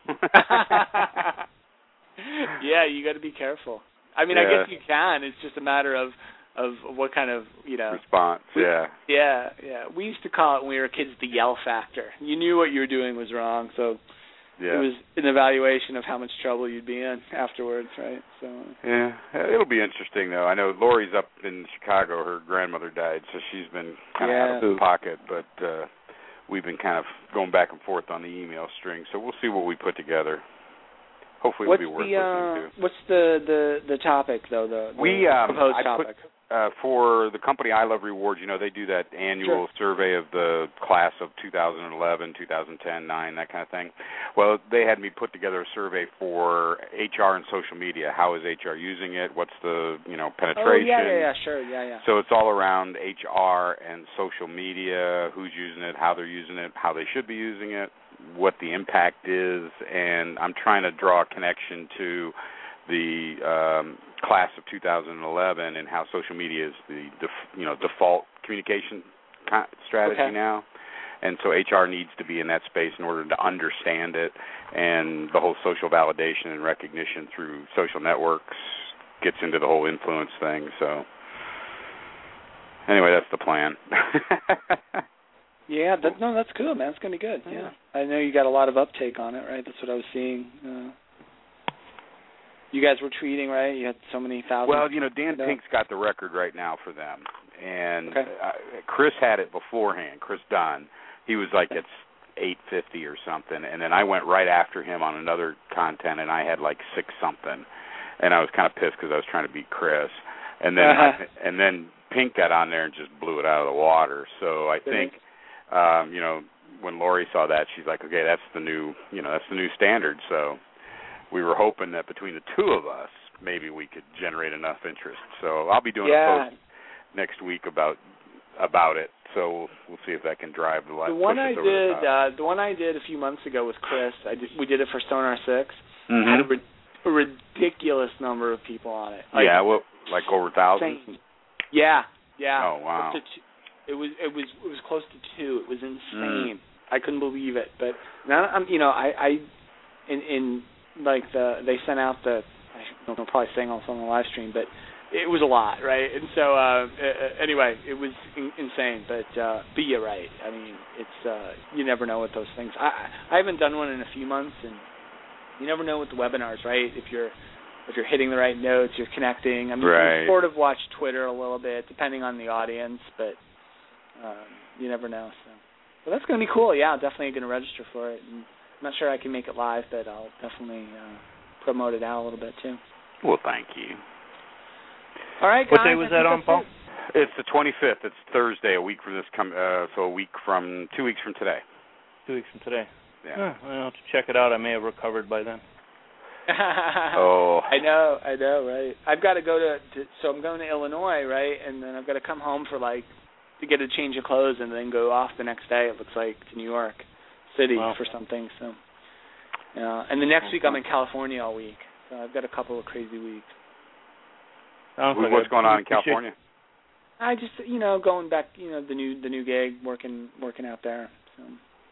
Yeah, you got to be careful. I mean, yeah. I guess you can. It's just a matter of of what kind of you know response. We, yeah. Yeah, yeah. We used to call it when we were kids the yell factor. You knew what you were doing was wrong, so. Yeah. It was an evaluation of how much trouble you'd be in afterwards, right? So yeah, it'll be interesting though. I know Lori's up in Chicago. Her grandmother died, so she's been kind of yeah. out of the pocket. But uh, we've been kind of going back and forth on the email string. So we'll see what we put together. Hopefully, what's it'll be worth the, listening uh, to. What's the, the, the topic though? The, the we um, proposed I topic. Put, uh, for the company I Love Rewards, you know, they do that annual sure. survey of the class of two thousand eleven, two thousand ten, nine, that kind of thing. Well, they had me put together a survey for H R and social media. How is H R using it? What's the, you know, penetration? Oh, yeah, yeah, yeah, sure, yeah, yeah. So it's all around H R and social media, who's using it, how they're using it, how they should be using it, what the impact is, and I'm trying to draw a connection to the um, class of two thousand eleven and how social media is the def, you know default communication co- strategy Okay. now. And so H R needs to be in that space in order to understand it, and the whole social validation and recognition through social networks gets into the whole influence thing. So anyway, that's the plan. Yeah, that, no, that's good, man. It's going to be good. Yeah. I know you got a lot of uptake on it, right? That's what I was seeing. Uh, you guys were tweeting, right? You had so many thousands. Well, you know, Dan Pink's got the record right now for them. And okay. uh, Chris had it beforehand, Chris Dunn. He was like at eight fifty or something, and then I went right after him on another content, and I had like six something, and I was kind of pissed because I was trying to beat Chris, and then uh-huh. I, and then Pink got on there and just blew it out of the water. So I think, um, you know, when Lori saw that, she's like, okay, that's the new, you know, that's the new standard. So we were hoping that between the two of us, maybe we could generate enough interest. So I'll be doing yeah. a post next week about about it. So we'll, we'll see if that can drive the light. The one I did, the, uh, the one I did a few months ago with Chris. I did, we did it for Sonar Six. Mm-hmm. Had a, ri- a ridiculous number of people on it. Like, yeah, well, like over a thousand. Yeah, yeah. Oh wow. It was it was it was close to two. It was insane. Mm. I couldn't believe it. But now I'm you know I I in in like the they sent out the I don't know, probably saying also on the live stream, but it was a lot, right? And so uh, anyway, it was in, insane. But uh, but you're right. I mean, it's uh, you never know with those things. I I haven't done one in a few months, and you never know with the webinars, right? If you're if you're hitting the right notes, you're connecting. I mean, right. you sort of watch Twitter a little bit, depending on the audience, but um, you never know. So, but that's going to be cool. Yeah, I'm definitely going to register for it. And I'm not sure I can make it live, but I'll definitely uh, promote it out a little bit too. Well, thank you. All right, guys. What day was that on, Paul? It. It's the twenty-fifth. It's Thursday, a week from this. Com- uh, so a week from two weeks from today. Two weeks from today. Yeah. Huh, I'll have to check it out. I may have recovered by then. Oh. I know, I know, right? I've got to go to, to, so I'm going to Illinois, right? And then I've got to come home for like, to get a change of clothes and then go off the next day, it looks like, to New York City wow. for something. So, yeah. And the next week I'm in California all week. So I've got a couple of crazy weeks. Sounds like What's I going on in appreciate- California? I just, you know, going back, you know, the new the new gig, working working out there. So,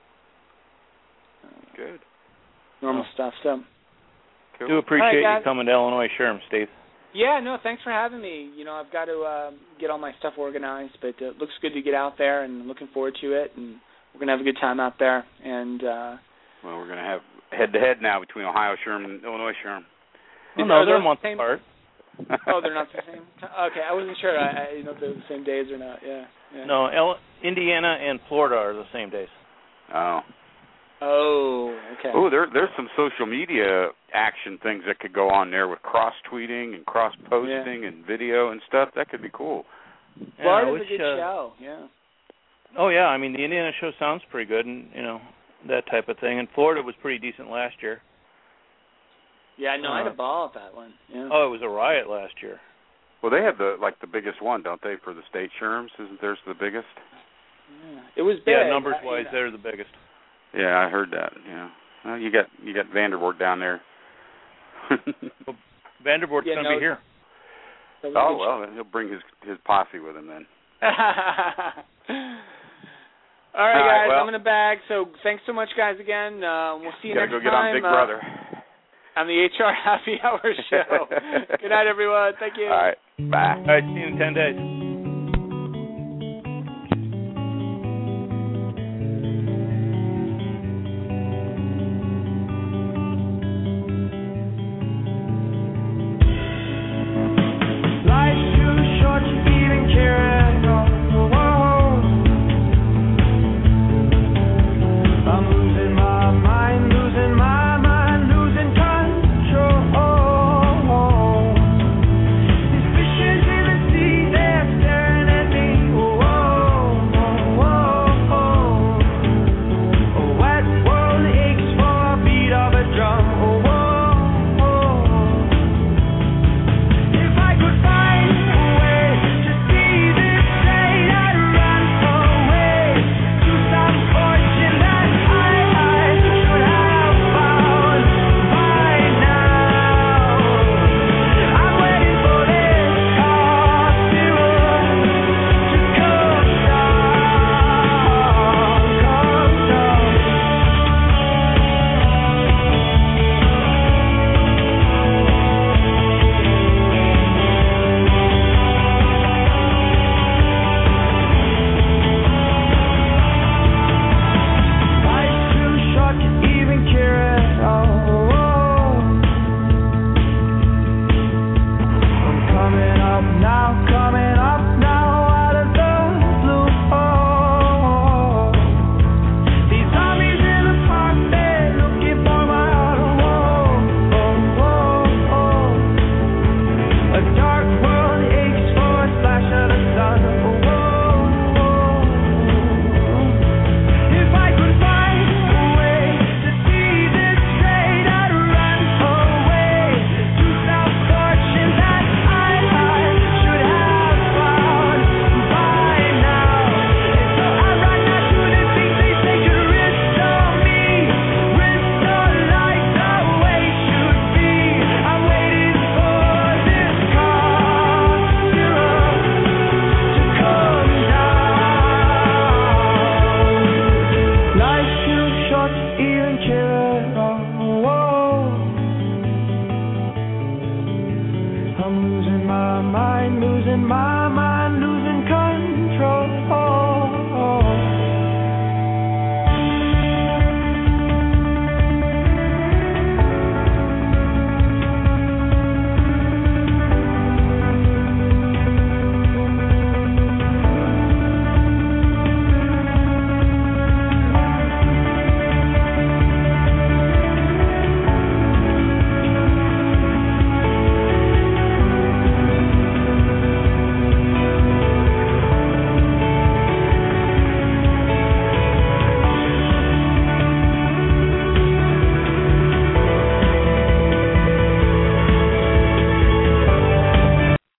uh, Good. Normal oh. stuff. So. I do appreciate right, you coming to Illinois Sherm, Steve. Yeah, no, thanks for having me. You know, I've got to uh, get all my stuff organized, but it looks good to get out there, and looking forward to it. And we're gonna have a good time out there. And uh, well, we're gonna have head-to-head now between Ohio Sherm and Illinois Sherm. Oh, no, they're a month same? apart. Oh, they're not the same. Okay, I wasn't sure. I, I you know if they're the same days or not. Yeah. yeah. No, El- Indiana and Florida are the same days. Oh. Oh, okay. Oh, there there's some social media action things that could go on there with cross tweeting and cross posting yeah. and video and stuff. That could be cool. Florida's yeah, a good uh, show. Yeah. Oh yeah, I mean the Indiana show sounds pretty good, and you know that type of thing. And Florida was pretty decent last year. Yeah, no, I had Uh, a ball at that one. Yeah. Oh, it was a riot last year. Well, they have the like the biggest one, don't they, for the state Sherms? Isn't theirs the biggest? Yeah. It was big. Yeah, numbers I, wise, you know. they're the biggest. Yeah, I heard that. Yeah. Well, you got you got Vandervoort down there. Well, Vandervoort's yeah, going to no, be here. that was a Oh good well, then he'll bring his his posse with him then. All right, All right, guys, well, I'm in a bag. So thanks so much, guys. Again, uh, we'll see you gotta next go get time. on Big uh, Brother. On the H R Happy Hour Show. Good night, everyone. Thank you. All right, bye. All right, see you in ten days.